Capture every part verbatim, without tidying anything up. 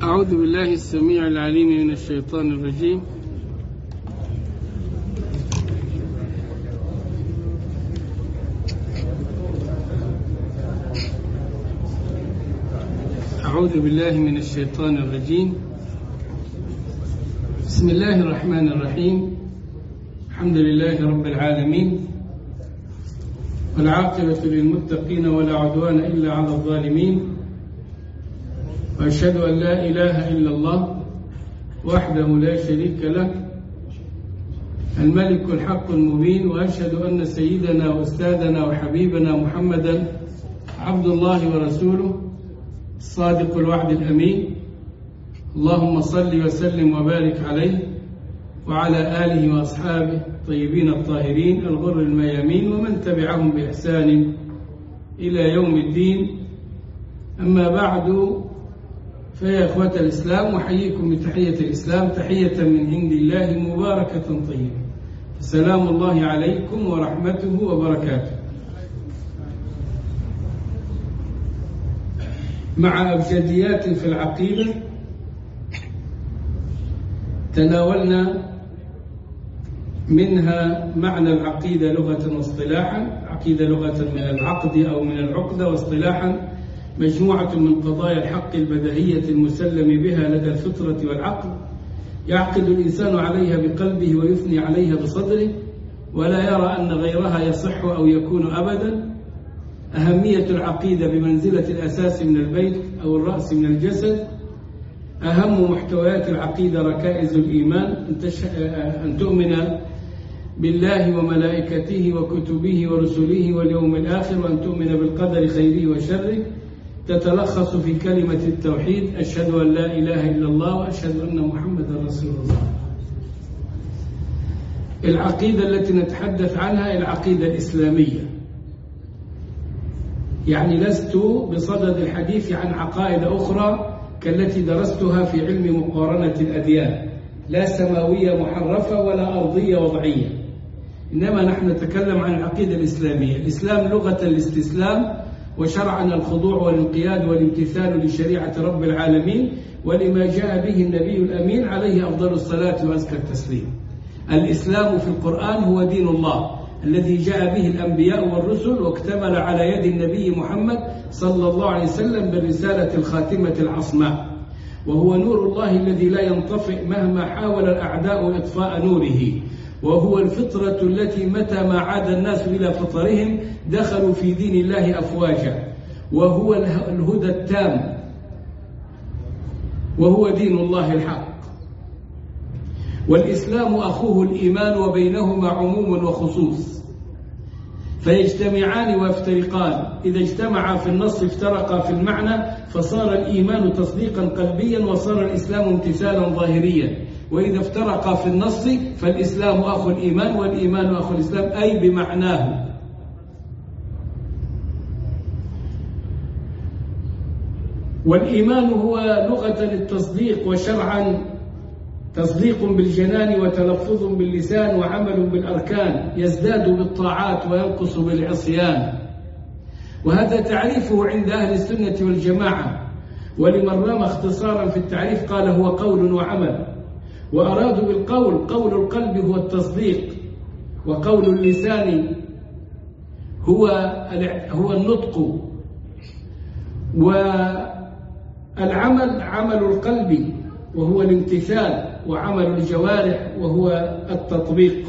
أعوذ بالله السميع العليم من الشيطان الرجيم. أعوذ بالله من الشيطان الرجيم. بسم الله الرحمن الرحيم. الحمد لله رب العالمين، والعاقبة للمتقين ولا عدوان إلا على الظالمين، وأشهد أن لا إله إلا الله وحده لا شريك له الملك الحق المبين، وأشهد أن سيدنا وأستاذنا وحبيبنا محمدا عبد الله ورسوله الصادق الوعد الأمين. اللهم صل وسلم وبارك عليه وعلى آله وأصحابه الطيبين الطاهرين الغر الميامين، ومن تبعهم بإحسان إلى يوم الدين. أما بعد، فيا إخوة الإسلام، أحييكم بتحية الإسلام، تحية من عند الله مباركة طيبة. سلام الله عليكم ورحمته وبركاته. مع أبجديات في العقيدة تناولنا منها معنى العقيدة لغة واصطلاحا، عقيدة لغة من العقد أو من العقدة، واصطلاحا مجموعة من قضايا الحق البديهية المسلم بها لدى الفطرة والعقل، يعقد الإنسان عليها بقلبه ويثني عليها بصدره، ولا يرى أن غيرها يصح أو يكون أبدا. أهمية العقيدة بمنزلة الأساس من البيت أو الرأس من الجسد. أهم محتويات العقيدة ركائز الإيمان، أن تؤمن بالله وملائكته وكتبه ورسله واليوم الآخر، وأن تؤمن بالقدر خيره وشره، تتلخص في كلمة التوحيد: أشهد أن لا إله إلا الله وأشهد أن محمدا رسول الله. العقيدة التي نتحدث عنها العقيدة الإسلامية، يعني لست بصدد الحديث عن عقائد أخرى كالتي درستها في علم مقارنة الأديان، لا سماوية محرفة ولا أرضية وضعية، إنما نحن نتكلم عن العقيدة الإسلامية. الإسلام لغة الاستسلام، وشرعا الخضوع والانقياد والامتثال لشريعة رب العالمين ولما جاء به النبي الأمين عليه أفضل الصلاة وأزكى التسليم. الإسلام في القرآن هو دين الله الذي جاء به الأنبياء والرسل، واكتمل على يد النبي محمد صلى الله عليه وسلم بالرسالة الخاتمة العصماء، وهو نور الله الذي لا ينطفئ مهما حاول الأعداء إطفاء نوره، وهو الفطرة التي متى ما عاد الناس إلى فطرهم دخلوا في دين الله أفواجا، وهو الهدى التام، وهو دين الله الحق. والإسلام أخوه الإيمان، وبينهما عموم وخصوص، فيجتمعان ويفترقان. إذا اجتمعا في النص افترقا في المعنى، فصار الإيمان تصديقا قلبيا وصار الإسلام امتثالا ظاهريا. وإذا افترقا في النص فالإسلام أخو الإيمان والإيمان أخو الإسلام، أي بمعناه. والإيمان هو لغة للتصديق، وشرعا تصديق بالجنان وتلفظ باللسان وعمل بالأركان، يزداد بالطاعات وينقص بالعصيان. وهذا تعريفه عند أهل السنة والجماعة، ولمن رام اختصارا في التعريف قال هو قول وعمل، وأرادوا بالقول قول القلب هو التصديق، وقول اللسان هو هو النطق، والعمل عمل القلب وهو الامتثال، وعمل الجوارح وهو التطبيق.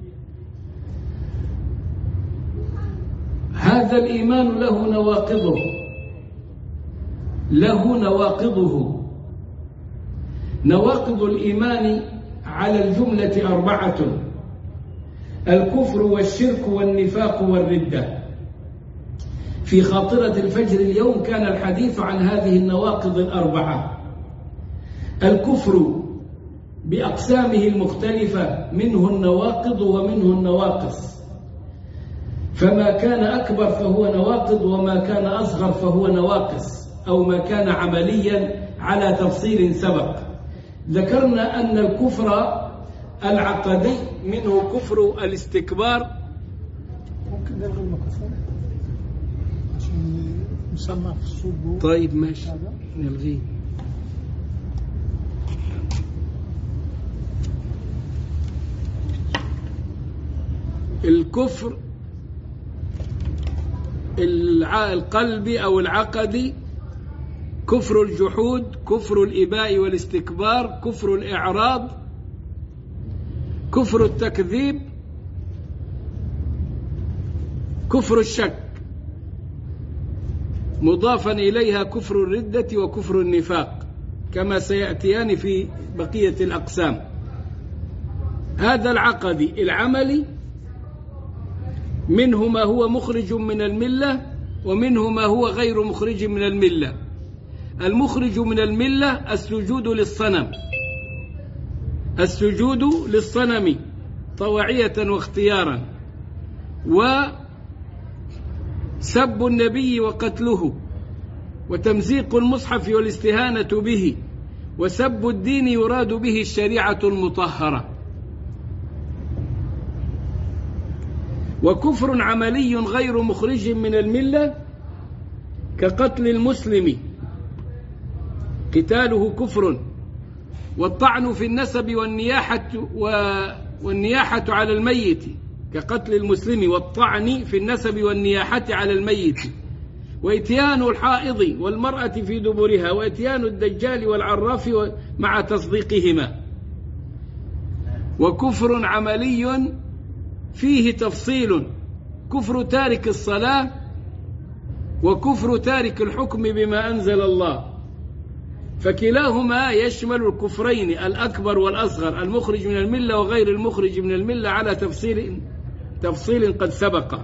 هذا الإيمان له نواقضه له نواقضه نواقض الإيمان على الجملة أربعة: الكفر والشرك والنفاق والردة. في خاطرة الفجر اليوم كان الحديث عن هذه النواقض الأربعة. الكفر بأقسامه المختلفة، منه النواقض ومنه النواقص، فما كان أكبر فهو نواقض، وما كان أصغر فهو نواقص، أو ما كان عمليا على تفصيل سبق. ذكرنا أن الكفر العقدي منه كفر الاستكبار. ممكن نلغي الميكروفون عشان نسمع في الصوت. طيب ماشي، نلغيه. الكفر القلبي أو العقدي، كفر الجحود، كفر الإباء والاستكبار، كفر الإعراض، كفر التكذيب، كفر الشك، مضافا إليها كفر الردة وكفر النفاق كما سيأتيان في بقية الأقسام. هذا العقدي العملي منه ما هو مخرج من الملة ومنه ما هو غير مخرج من الملة. المخرج من الملة السجود للصنم، السجود للصنم طوعية واختيارا، وسب النبي وقتله، وتمزيق المصحف والاستهانة به، وسب الدين يراد به الشريعة المطهرة. وكفر عملي غير مخرج من الملة كقتل المسلم، قتاله كفر، والطعن في النسب والنياحة والنياحة على الميت كقتل المسلم، والطعن في النسب والنياحة على الميت، وإتيان الحائض والمرأة في دبرها، وإتيان الدجال والعراف مع تصديقهما. وكفر عملي فيه تفصيل، كفر تارك الصلاة وكفر تارك الحكم بما أنزل الله، فكلاهما يشمل الكفرين الأكبر والأصغر، المخرج من الملة وغير المخرج من الملة، على تفصيل تفصيل قد سبق.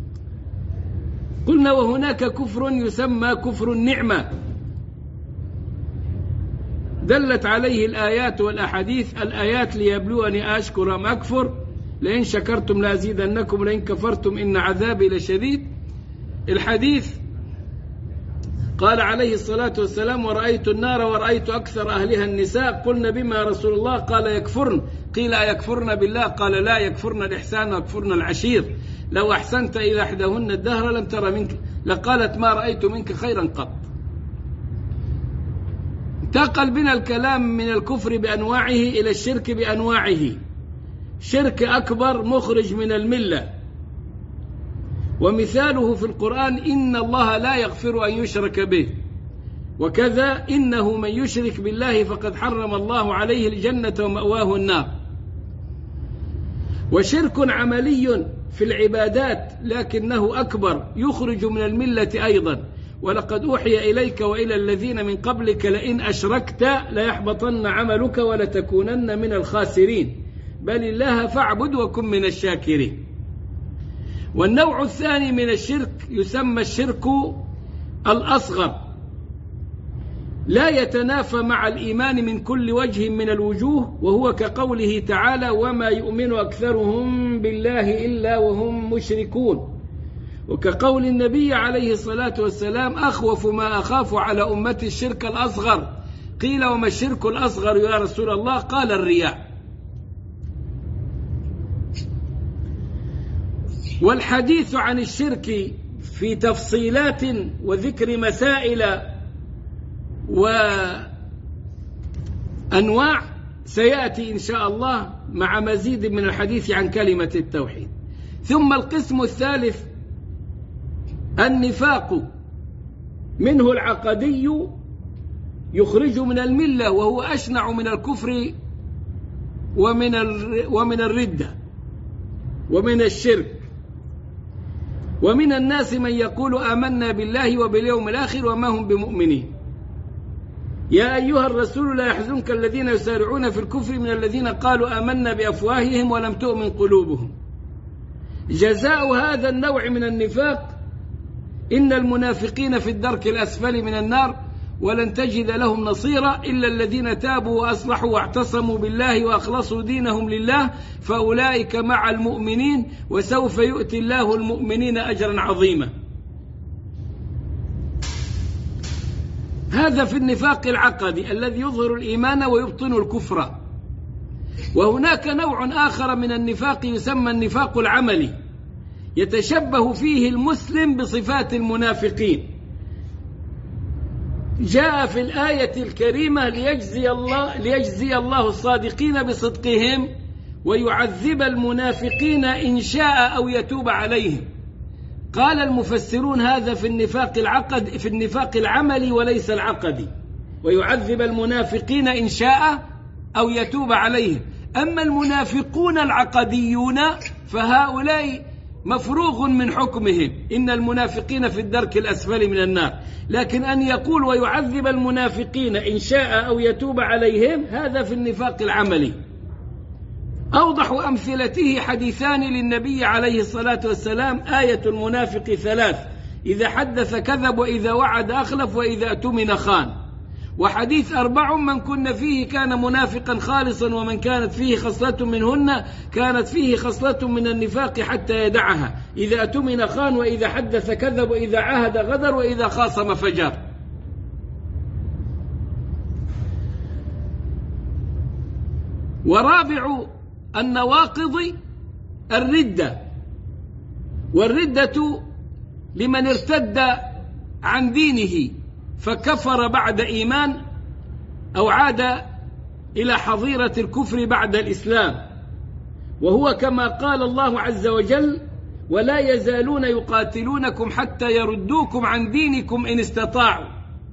قلنا وهناك كفر يسمى كفر النعمة، دلت عليه الآيات والأحاديث. الآيات ليبلوني أشكر أم أكفر، لئن شكرتم لأزيدنكم لئن كفرتم إن عذابي لشديد. الحديث قال عليه الصلاة والسلام ورأيت النار ورأيت أكثر أهلها النساء، قلنا بما رسول الله؟ قال يكفرن. قيل أيكفرن بالله؟ قال لا، يكفرن الإحسان ويكفرن العشير، لو أحسنت إلى إحداهن الدهر لم ترى منك، لقالت ما رأيت منك خيرا قط. انتقل بنا الكلام من الكفر بأنواعه إلى الشرك بأنواعه. شرك أكبر مخرج من الملة، ومثاله في القرآن إن الله لا يغفر أن يشرك به، وكذا إنه من يشرك بالله فقد حرم الله عليه الجنة ومأواه النار. وشرك عملي في العبادات لكنه أكبر يخرج من الملة أيضا، ولقد أوحي إليك وإلى الذين من قبلك لئن أشركت ليحبطن عملك ولتكونن من الخاسرين، بل الله فاعبد وكن من الشاكرين. والنوع الثاني من الشرك يسمى الشرك الأصغر، لا يتنافى مع الإيمان من كل وجه من الوجوه، وهو كقوله تعالى وما يؤمن أكثرهم بالله إلا وهم مشركون، وكقول النبي عليه الصلاة والسلام أخوف ما أخاف على أمتي الشرك الأصغر. قيل وما الشرك الأصغر يا رسول الله؟ قال الرياء. والحديث عن الشرك في تفصيلات وذكر مسائل وأنواع سيأتي إن شاء الله مع مزيد من الحديث عن كلمة التوحيد. ثم القسم الثالث النفاق، منه العقدي يخرج من الملة وهو أشنع من الكفر ومن ومن الردة ومن الشرك. ومن الناس من يقول آمنا بالله وباليوم الآخر وما هم بمؤمنين. يا أيها الرسول لا يحزنك الذين يسارعون في الكفر من الذين قالوا آمنا بأفواههم ولم تؤمن قلوبهم. جزاء هذا النوع من النفاق إن المنافقين في الدرك الأسفل من النار ولن تجد لهم نصيرا إلا الذين تابوا وأصلحوا واعتصموا بالله وأخلصوا دينهم لله فأولئك مع المؤمنين وسوف يؤتي الله المؤمنين أجرا عظيما. هذا في النفاق العقدي الذي يظهر الإيمان ويبطن الكفر. وهناك نوع آخر من النفاق يسمى النفاق العملي، يتشبه فيه المسلم بصفات المنافقين. جاء في الآية الكريمة ليجزي الله, ليجزي الله الصادقين بصدقهم ويعذب المنافقين إن شاء أو يتوب عليهم. قال المفسرون هذا في النفاق العقد في النفاق العملي وليس العقدي، ويعذب المنافقين إن شاء أو يتوب عليهم. أما المنافقون العقديون فهؤلاء مفروغ من حكمهم، إن المنافقين في الدرك الأسفل من النار. لكن أن يقول ويعذب المنافقين إن شاء أو يتوب عليهم هذا في النفاق العملي. أوضح أمثلته حديثان للنبي عليه الصلاة والسلام: آية المنافق ثلاث: إذا حدث كذب، وإذا وعد أخلف، وإذا اؤتمن خان. وحديث أربع: من كن فيه كان منافقا خالصا، ومن كانت فيه خصلة منهن كانت فيه خصلة من النفاق حتى يدعها: إذا اؤتمن خان، وإذا حدث كذب، وإذا عاهد غدر، وإذا خاصم فجر. ورابع النواقض الردة، والردة لمن ارتد عن دينه فكفر بعد إيمان أو عاد إلى حظيرة الكفر بعد الإسلام، وهو كما قال الله عز وجل: ولا يزالون يقاتلونكم حتى يردوكم عن دينكم إن استطاعوا.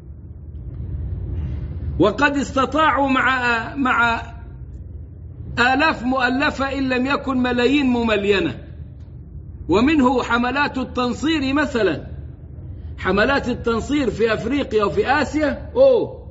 وقد استطاعوا مع مع آلاف مؤلفة إن لم يكن ملايين مملينة. ومنه حملات التنصير مثلا، حملات التنصير في أفريقيا وفي آسيا. أوه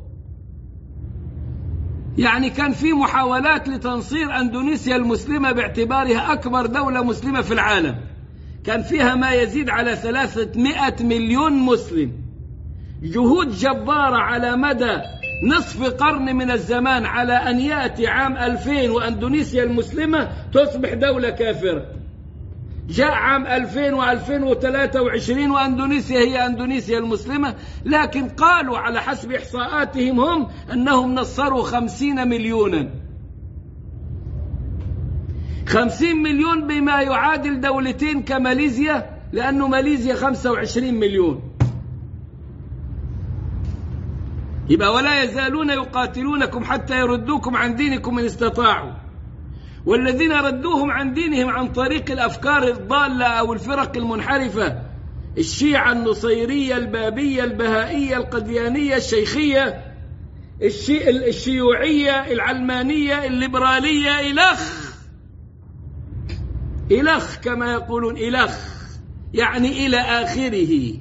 يعني كان في محاولات لتنصير أندونيسيا المسلمة باعتبارها أكبر دولة مسلمة في العالم، كان فيها ما يزيد على ثلاثمائة مليون مسلم. جهود جبارة على مدى نصف قرن من الزمان على أن يأتي عام ألفين وأندونيسيا المسلمة تصبح دولة كافرة. جاء عام ألفين وألفين وثلاثة وعشرين وأندونيسيا هي أندونيسيا المسلمة، لكن قالوا على حسب إحصاءاتهم هم أنهم نصروا خمسين مليونا، خمسين مليون بما يعادل دولتين كماليزيا، لأنه ماليزيا خمسة وعشرين مليون. يبقى ولا يزالون يقاتلونكم حتى يردوكم عن دينكم إن استطاعوا. والذين ردوهم عن دينهم عن طريق الأفكار الضالة أو الفرق المنحرفة، الشيعة، النصيرية، البابية، البهائية، القديانية، الشيخية، الشي... الشيوعية، العلمانية، الليبرالية، إلخ إلخ كما يقولون، إلخ يعني إلى آخره.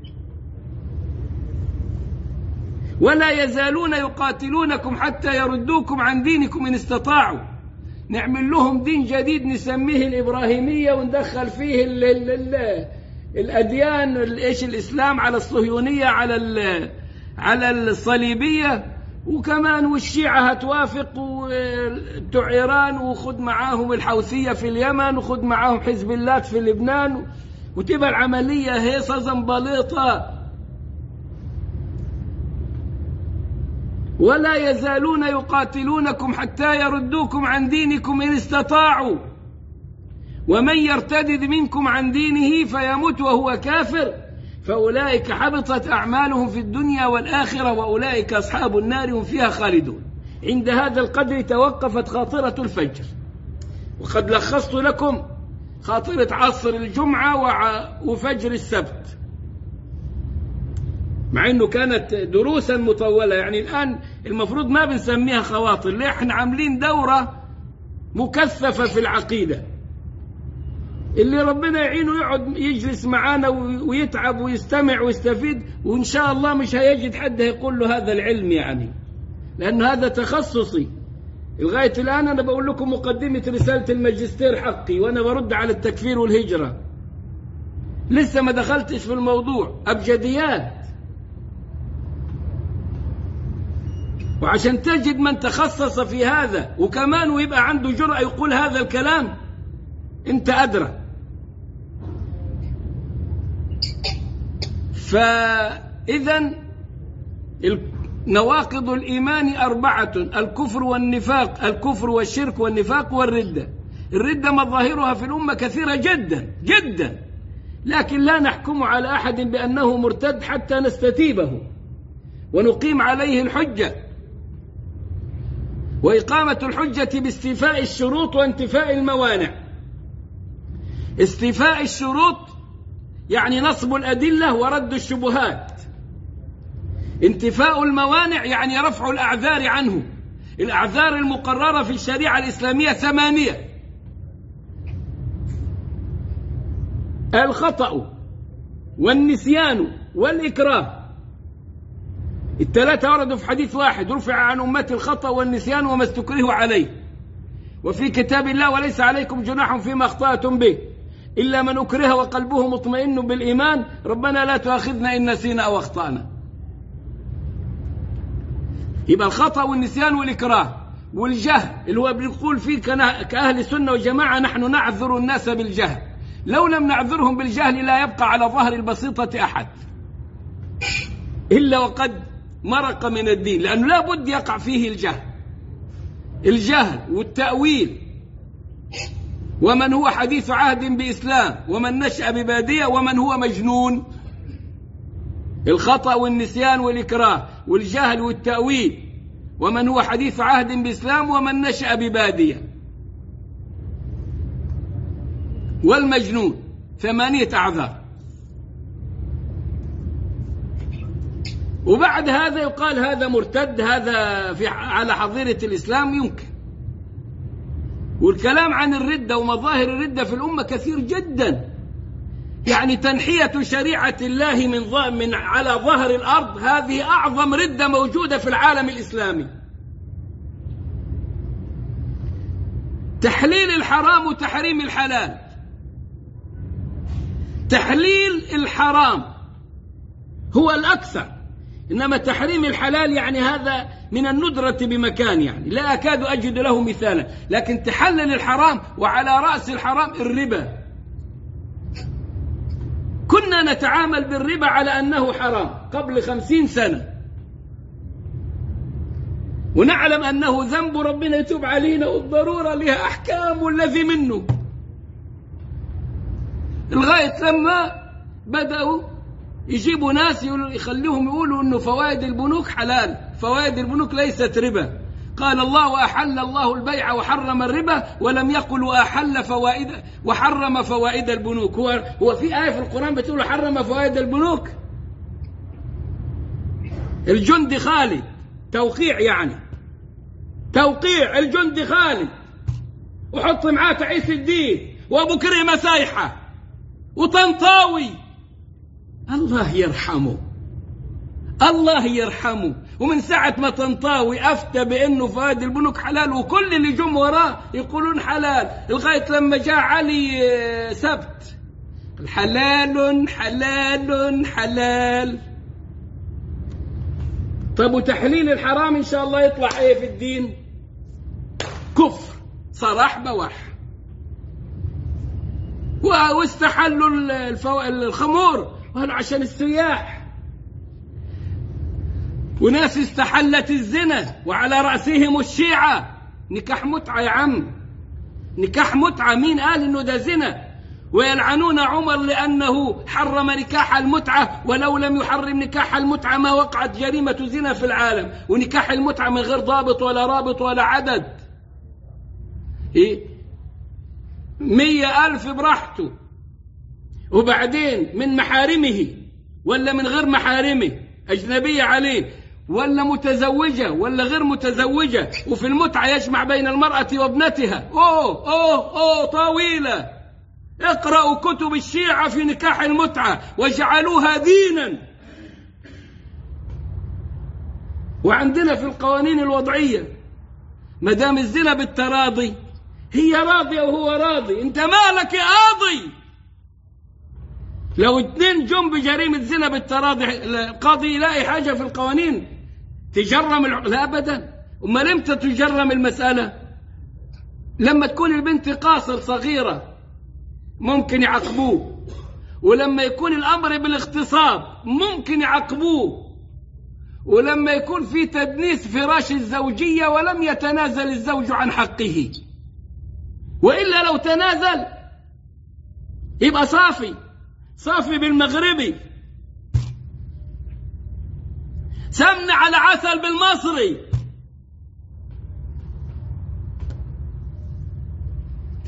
ولا يزالون يقاتلونكم حتى يردوكم عن دينكم إن استطاعوا. نعمل لهم دين جديد نسميه الإبراهيمية، وندخل فيه ال ال ال الأديان، إيش، الإسلام على الصهيونية على على الصليبية، وكمان والشيعة هتوافق، وبتوع إيران وخد معاهم الحوثية في اليمن، وخد معاهم حزب الله في لبنان، وتبقى العملية هيصة زنبليطة. ولا يزالون يقاتلونكم حتى يردوكم عن دينكم إن استطاعوا، ومن يرتدد منكم عن دينه فيمت وهو كافر فأولئك حبطت أعمالهم في الدنيا والآخرة وأولئك أصحاب النار هم فيها خالدون. عند هذا القدر توقفت خاطرة الفجر، وقد لخصت لكم خاطرة عصر الجمعة وفجر السبت، مع أنه كانت دروسا مطولة. يعني الآن المفروض ما بنسميها خواطر، ليه؟ احنا عاملين دورة مكثفة في العقيدة. اللي ربنا يعينه يقعد يجلس معانا ويتعب ويستمع ويستفيد، وإن شاء الله مش هيجد حد يقول له هذا العلم، يعني لأن هذا تخصصي. لغاية الآن أنا بقول لكم مقدمة رسالة الماجستير حقي، وأنا برد على التكفير والهجرة، لسه ما دخلتش في الموضوع، أبجديات. وعشان تجد من تخصص في هذا وكمان ويبقى عنده جرأة يقول هذا الكلام، أنت أدرى. فإذا نواقض الإيمان أربعة: الكفر والنفاق، الكفر والشرك والنفاق والردة. الردة مظاهرها في الأمة كثيرة جدا جدا، لكن لا نحكم على أحد بأنه مرتد حتى نستتيبه ونقيم عليه الحجة. وإقامة الحجة باستيفاء الشروط وانتفاء الموانع. استيفاء الشروط يعني نصب الأدلة ورد الشبهات. انتفاء الموانع يعني رفع الأعذار عنه. الأعذار المقررة في الشريعة الإسلامية ثمانية: الخطأ والنسيان والإكراه. الثلاثة وردوا في حديث واحد: رفع عن أمتي الخطأ والنسيان وما استكرهوا عليه. وفي كتاب الله: وليس عليكم جناح فيما أخطأتم به إلا من أكره وقلبه مطمئن بالإيمان ربنا لا تؤاخذنا إن نسينا أو أخطأنا. يبقى الخطأ والنسيان والإكراه والجهل اللي هو بنقول فيه كأهل السنة والجماعة نحن نعذر الناس بالجهل. لو لم نعذرهم بالجهل لا يبقى على ظهر البسيطة أحد إلا وقد مرق من الدين، لأنه لا بد يقع فيه الجهل. الجهل والتأويل، ومن هو حديث عهد بإسلام ومن نشأ ببادية ومن هو مجنون. الخطأ والنسيان والإكراه والجهل والتأويل ومن هو حديث عهد بإسلام ومن نشأ ببادية والمجنون، ثمانية أعذار. وبعد هذا يقال هذا مرتد، هذا في على حظيرة الإسلام يمكن. والكلام عن الردة ومظاهر الردة في الأمة كثير جدا، يعني تنحية شريعة الله من, من على ظهر الأرض هذه أعظم ردة موجودة في العالم الإسلامي. تحليل الحرام وتحريم الحلال. تحليل الحرام هو الأكثر، إنما تحريم الحلال يعني هذا من الندرة بمكان، يعني لا أكاد أجد له مثالا. لكن تحلل الحرام وعلى رأس الحرام الربا. كنا نتعامل بالربا على أنه حرام قبل خمسين سنة، ونعلم أنه ذنب ربنا يتوب علينا والضرورة لها أحكام والذي منه، لغاية لما بدأوا يجيبوا ناس يخليهم يقولوا أنه فوائد البنوك حلال، فوائد البنوك ليست ربا. قال الله: وأحل الله البيع وحرم الربا، ولم يقل وأحل فوائد وحرم فوائد البنوك. هو هو في آية في القرآن بتقول حرم فوائد البنوك؟ الجندي خالد توقيع، يعني توقيع الجندي خالد، وحط معاه تعيس الدين وأبو كريمة سايحة وطنطاوي، الله يرحمه الله يرحمه. ومن ساعة ما طنطاوي أفتى بأنه فوائد البنوك حلال وكل اللي جم وراه يقولون حلال، لغاية لما جاء علي سبت حلال حلال حلال. طب وتحليل الحرام إن شاء الله يطلع إيه في الدين؟ كفر صراح بواح. واستحلوا الخمور وهذا عشان السياح، وناس استحلت الزنا وعلى رأسهم الشيعة. نكاح متعة يا عم، نكاح متعة، مين قال إنه ده زنا؟ ويلعنون عمر لأنه حرم نكاح المتعة، ولو لم يحرم نكاح المتعة ما وقعت جريمة زنا في العالم. ونكاح المتعة من غير ضابط ولا رابط ولا عدد، إيه؟ مية ألف براحته، وبعدين من محارمه ولا من غير محارمه، أجنبية عليه ولا متزوجة ولا غير متزوجة، وفي المتعة يجمع بين المرأة وابنتها. أوه أوه أوه طويلة. اقرأوا كتب الشيعة في نكاح المتعة وجعلوها دينا. وعندنا في القوانين الوضعية مدام الزنا بالتراضي، هي راضية وهو راضي، انت مالك يا قاضي؟ لو اتنين جم بجريمة زنا بالتراضي القاضي يلاقي حاجة في القوانين تجرم الع... لا أبدا. أمال امتى تجرم المسألة؟ لما تكون البنت قاصر صغيرة ممكن يعاقبوه، ولما يكون الأمر بالاغتصاب ممكن يعاقبوه، ولما يكون في تدنيس فراش الزوجية ولم يتنازل الزوج عن حقه. وإلا لو تنازل يبقى صافي صافي بالمغربي، سمن على عسل بالمصري.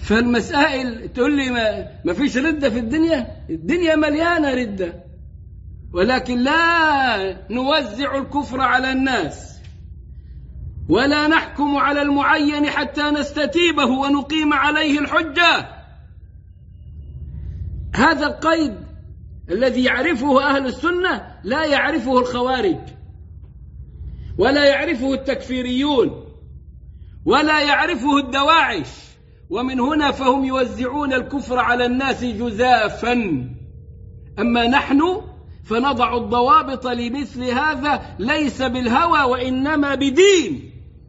فالمسائل تقول لي ما, ما فيش ردة في الدنيا، الدنيا مليانة ردة، ولكن لا نوزع الكفر على الناس ولا نحكم على المعين حتى نستتيبه ونقيم عليه الحجة. هذا القيد الذي يعرفه أهل السنة لا يعرفه الخوارج ولا يعرفه التكفيريون ولا يعرفه الدواعش، ومن هنا فهم يوزعون الكفر على الناس جزافا. أما نحن فنضع الضوابط لمثل هذا ليس بالهوى وإنما بدين.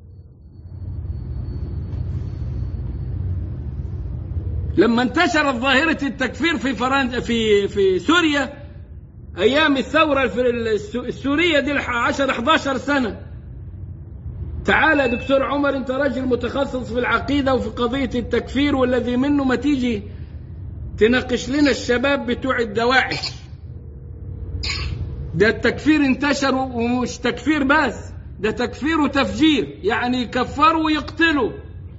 لما انتشرت ظاهرة التكفير في فرنسا في في سوريا أيام الثورة السورية دي عشر إحدى عشر سنة، تعال يا دكتور عمر أنت راجل متخصص في العقيدة وفي قضية التكفير والذي منه، ما تيجي تناقش لنا الشباب بتوع الدواعش. ده التكفير انتشر، ومش تكفير بس، ده تكفير وتفجير، يعني يكفروا ويقتلوا.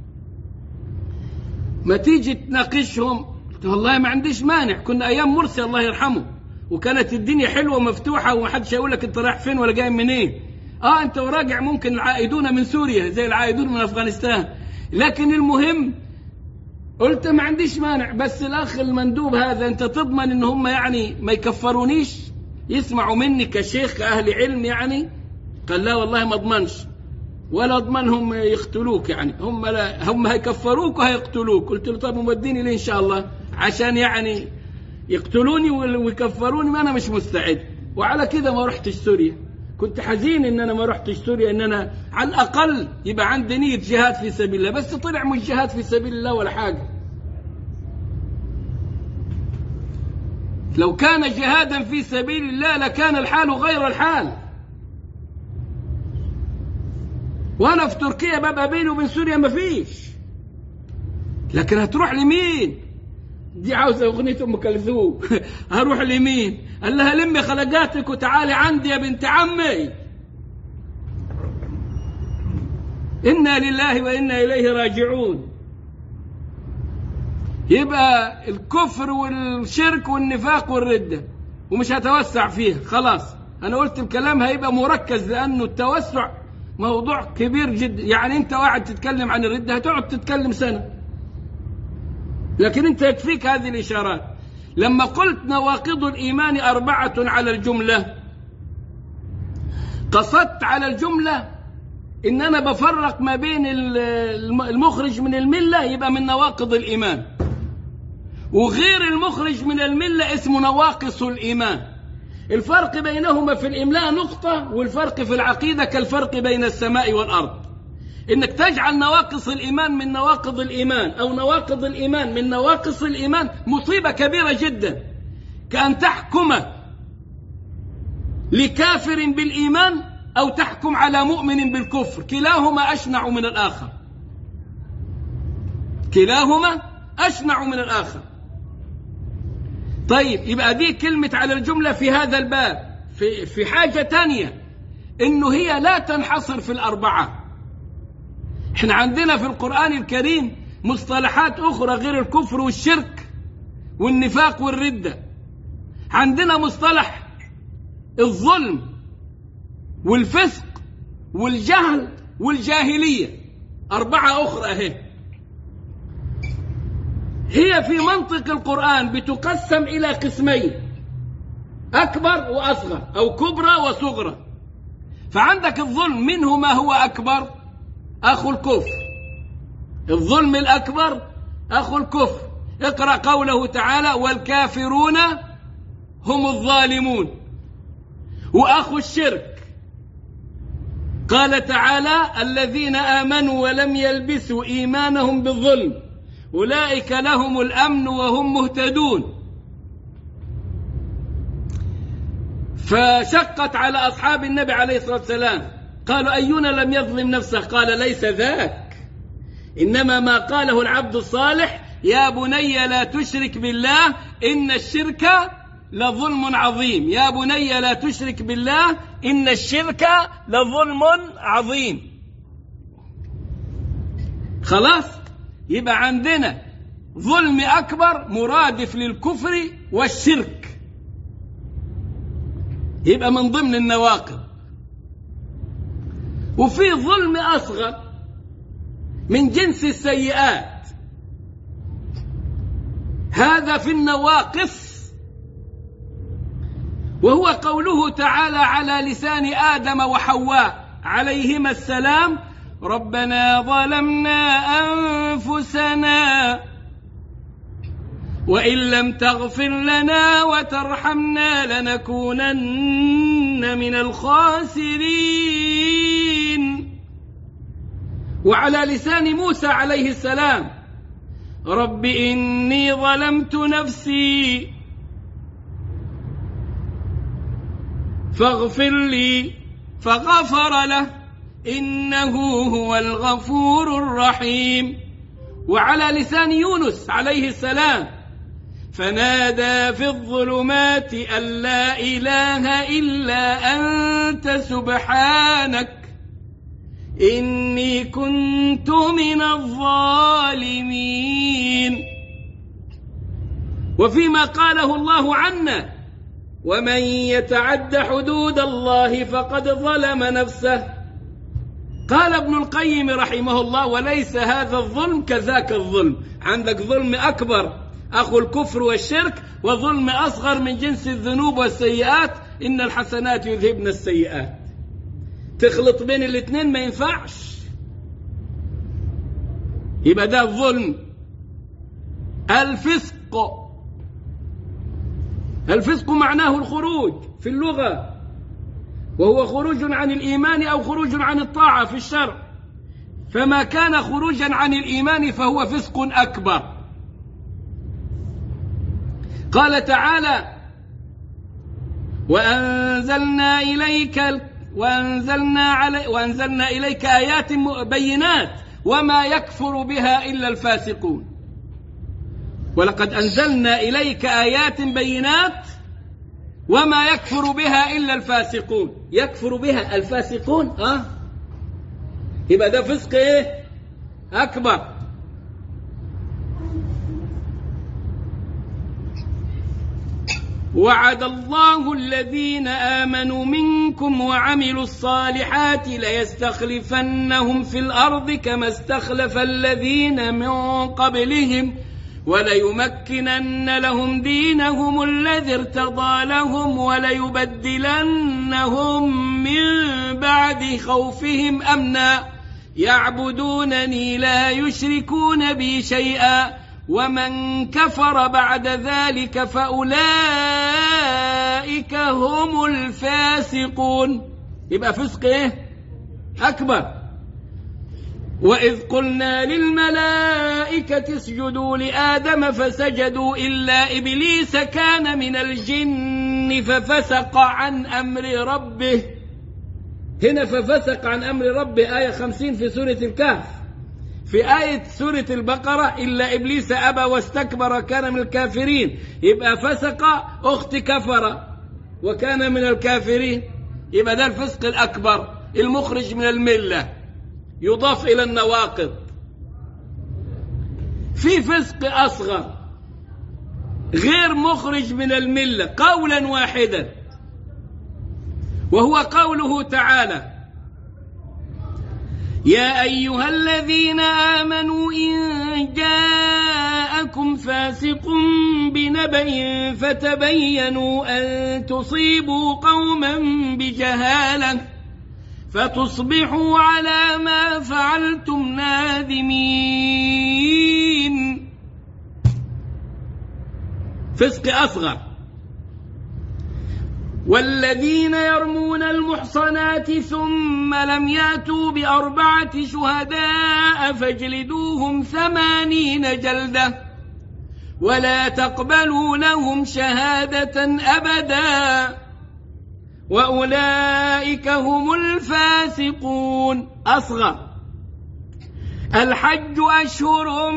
ما تيجي تناقشهم؟ والله ما عنديش مانع، كنا أيام مرسي الله يرحمه وكانت الدنيا حلوة ومفتوحة ومحدش يقول لك أنت رايح فين ولا جاي منين. آه أنت وراجع ممكن العائدون من سوريا زي العائدون من أفغانستان، لكن المهم قلت ما عنديش مانع، بس الأخ المندوب هذا أنت تضمن إن هم يعني ما يكفرونيش، يسمعوا مني كشيخ أهل علم يعني؟ قال لا والله ما أضمنش، ولا أضمنهم يقتلوك، يعني هم لا هم هيكفروك وهيقتلوك. قلت له طب موديني ليه إن شاء الله عشان يعني يقتلوني ويكفروني؟ ما أنا مش مستعد. وعلى كده ما رحتش سوريا. كنت حزين إن أنا ما رحتش سوريا، إن أنا على الأقل يبقى عندي نية جهاد في سبيل الله، بس طلع مش جهاد في سبيل الله ولا حاجة. لو كان جهادا في سبيل الله لكان الحال غير الحال. وأنا في تركيا ببقى بيني وبين سوريا ما فيش، لكن هتروح لمين؟ دي عاوزة أغنية أم كلثوم. هروح لمين؟ قال لها لمي خلقاتك وتعالي عندي يا بنت عمي. إنا لله وإنا إليه راجعون. يبقى الكفر والشرك والنفاق والردة، ومش هتوسع فيها خلاص. أنا قلت الكلام هيبقى مركز لأنه التوسع موضوع كبير جدا. يعني أنت واحد تتكلم عن الردة هتقعد تتكلم سنة، لكن أنت يكفيك هذه الإشارات. لما قلت نواقض الإيمان أربعة على الجملة، قصدت على الجملة إن أنا بفرق ما بين المخرج من الملة يبقى من نواقض الإيمان، وغير المخرج من الملة اسمه نواقص الإيمان. الفرق بينهما في الإملاء نقطة، والفرق في العقيدة كالفرق بين السماء والأرض. إنك تجعل نواقص الإيمان من نواقض الإيمان أو نواقض الإيمان من نواقص الإيمان مصيبة كبيرة جدا، كأن تحكم لكافر بالإيمان أو تحكم على مؤمن بالكفر، كلاهما أشنع من الآخر، كلاهما أشنع من الآخر. طيب يبقى دي كلمة على الجملة في هذا الباب. في, في حاجة تانية، إنه هي لا تنحصر في الأربعة. احنا عندنا في القرآن الكريم مصطلحات أخرى غير الكفر والشرك والنفاق والردة. عندنا مصطلح الظلم والفسق والجهل والجاهلية، أربعة أخرى اهي. هي في منطق القرآن بتقسم إلى قسمين، أكبر وأصغر أو كبرى وصغرى. فعندك الظلم منه ما هو أكبر، أخو الكفر. الظلم الأكبر أخو الكفر. اقرأ قوله تعالى والكافرون هم الظالمون. وأخو الشرك قال تعالى الذين آمنوا ولم يلبسوا إيمانهم بالظلم أولئك لهم الأمن وهم مهتدون. فشقت على أصحاب النبي عليه الصلاة والسلام، قالوا أينا لم يظلم نفسه؟ قال ليس ذاك، إنما ما قاله العبد الصالح يا بني لا تشرك بالله إن الشرك لظلم عظيم. يا بني لا تشرك بالله إن الشرك لظلم عظيم. خلاص، يبقى عندنا ظلم أكبر مرادف للكفر والشرك، يبقى من ضمن النواقض. وفي ظلم أصغر من جنس السيئات، هذا في النواقص، وهو قوله تعالى على لسان آدم وحواء عليهما السلام: ربنا ظلمنا أنفسنا وإن لم تغفر لنا وترحمنا لنكونن من الخاسرين. وعلى لسان موسى عليه السلام: رب إني ظلمت نفسي فاغفر لي فغفر له إنه هو الغفور الرحيم. وعلى لسان يونس عليه السلام: فنادى في الظلمات أن لا إله إلا أنت سبحانك إني كنت من الظالمين. وفيما قاله الله عنا: ومن يتعد حدود الله فقد ظلم نفسه، قال ابن القيم رحمه الله: وليس هذا الظلم كذاك الظلم. عندك ظلم أكبر أخو الكفر والشرك، وظلم أصغر من جنس الذنوب والسيئات، إن الحسنات يذهبن السيئات. تخلط بين الاثنين ما ينفعش، يبقى ده الظلم. الفسق، الفسق معناه الخروج في اللغة، وهو خروج عن الإيمان أو خروج عن الطاعة في الشرع، فما كان خروجا عن الإيمان فهو فسق أكبر. قال تعالى: وأنزلنا إليك وأنزلنا, علي وأنزلنا إليك آيات بينات وما يكفر بها إلا الفاسقون. ولقد أنزلنا إليك آيات بينات وما يكفر بها إلا الفاسقون. يكفر بها الفاسقون، أه؟ يبقى ده فسق إيه؟ أكبر. وعد الله الذين آمنوا منكم وعملوا الصالحات ليستخلفنهم في الأرض كما استخلف الذين من قبلهم وليمكنن لهم دينهم الذي ارتضى لهم وليبدلنهم من بعد خوفهم أمنا يعبدونني لا يشركون بي شيئا ومن كفر بعد ذلك فأولئك هم الفاسقون. يبقى فسق ايه؟ أكبر. وإذ قلنا للملائكة اسجدوا لآدم فسجدوا إلا إبليس كان من الجن ففسق عن أمر ربه. هنا ففسق عن أمر ربه آية خمسين في سورة الكهف. في آية سورة البقرة إلا إبليس أبى واستكبر كان من الكافرين. يبقى فسق أخت كفر وكان من الكافرين. يبقى ده الفسق الأكبر المخرج من الملة، يضاف إلى النواقض. في فسق أصغر غير مخرج من الملة قولا واحدا، وهو قوله تعالى: يا أيها الذين آمنوا إن جاءكم فاسق بنبأ فتبينوا أن تصيبوا قوما بجهالة فتصبحوا على ما فعلتم نادمين. فسق أصغر. والذين يرمون المحصنات ثم لم يأتوا بأربعة شهداء فاجلدوهم ثمانين جلدة ولا تقبلوا لهم شهادة أبدا وأولئك هم الفاسقون. أصغر. الحج أشهر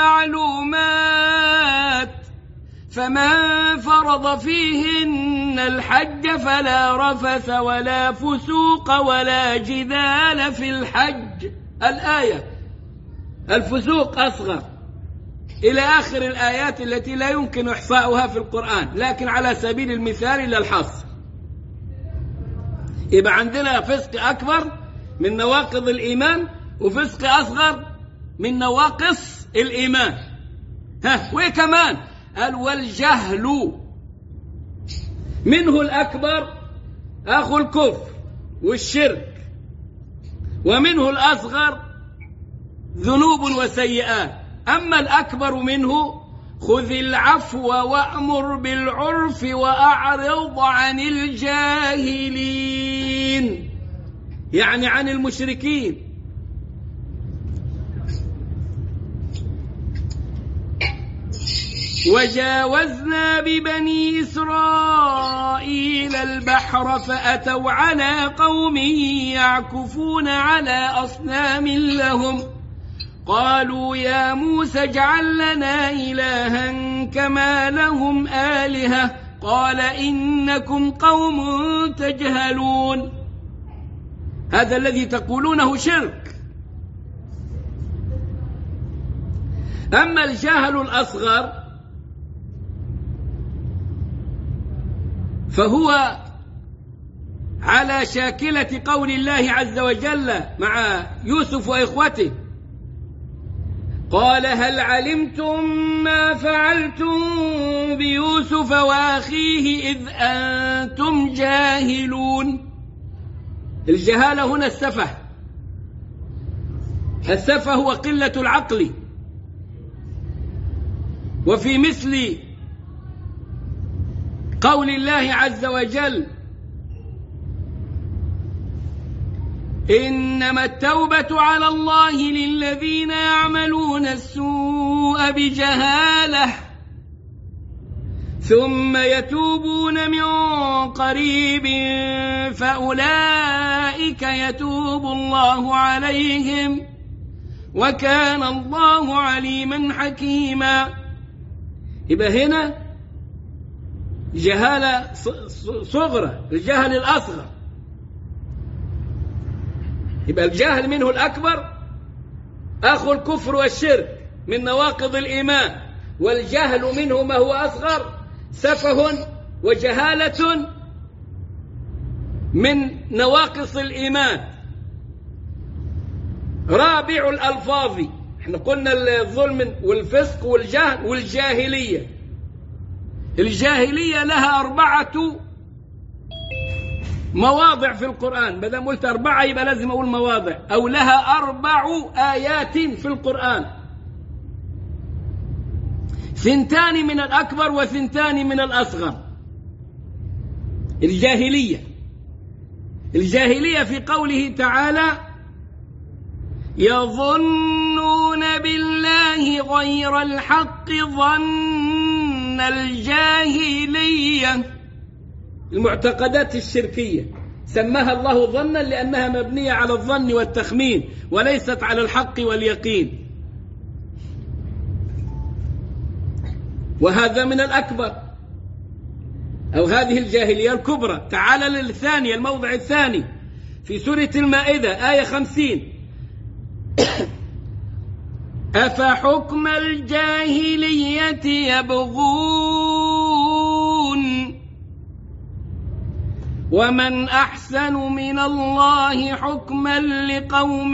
معلومات فمن فرض فيهن الحج فلا رفث ولا فسوق ولا جدال في الحج. الآية. الفسوق أصغر. إلى آخر الآيات التي لا يمكن إحصاؤها في القرآن، لكن على سبيل المثال للحصر. يبقى عندنا فسق أكبر من نواقض الإيمان، وفسق أصغر من نواقص الإيمان. ها، وإيه كمان؟ قال والجهل منه الأكبر أخو الكفر والشرك، ومنه الأصغر ذنوب وسيئات. أما الأكبر منه خذ العفو وأمر بالعرف وأعرض عن الجاهلين، يعني عن المشركين. وجاوزنا ببني إسرائيل البحر فأتوا على قوم يعكفون على أصنام لهم قالوا يا موسى اجعل لنا إلها كما لهم آلهة قال إنكم قوم تجهلون. هذا الذي تقولونه شرك. أما الجهل الأصغر فهو على شاكلة قول الله عز وجل مع يوسف وإخوته قال هل علمتم ما فعلتم بيوسف وأخيه إذ أنتم جاهلون. الجهالة هنا السفه. السفه هو قلة العقل. وفي مثل قول الله عز وجل إنما التوبة على الله للذين يعملون السوء بجهالة ثم يتوبون من قريب فأولئك يتوب الله عليهم وكان الله عليما حكيما. يبقى هنا جهالة صغرى، الجهل الأصغر. يبقى الجهل منه الأكبر أخو الكفر والشرك من نواقض الإيمان، والجهل منه ما هو أصغر سفه وجهالة من نواقص الإيمان. رابع الألفاظ، احنا قلنا الظلم والفسق والجهل والجاهلية. الجاهلية لها أربعة مواضع في القرآن، بدل ما قلت أربعة يبقى لازم أقول مواضع، أو لها أربع آيات في القرآن، ثنتان من الأكبر وثنتان من الأصغر. الجاهلية الجاهلية في قوله تعالى يظنون بالله غير الحق ظن الجاهلية، المعتقدات الشركية سماها الله ظنا لأنها مبنية على الظن والتخمين وليست على الحق واليقين، وهذا من الأكبر، أو هذه الجاهلية الكبرى. تعال للثانية، الموضع الثاني في سورة المائدة آية خمسين أفحكم الجاهلية يبغون ومن أحسن من الله حكما لقوم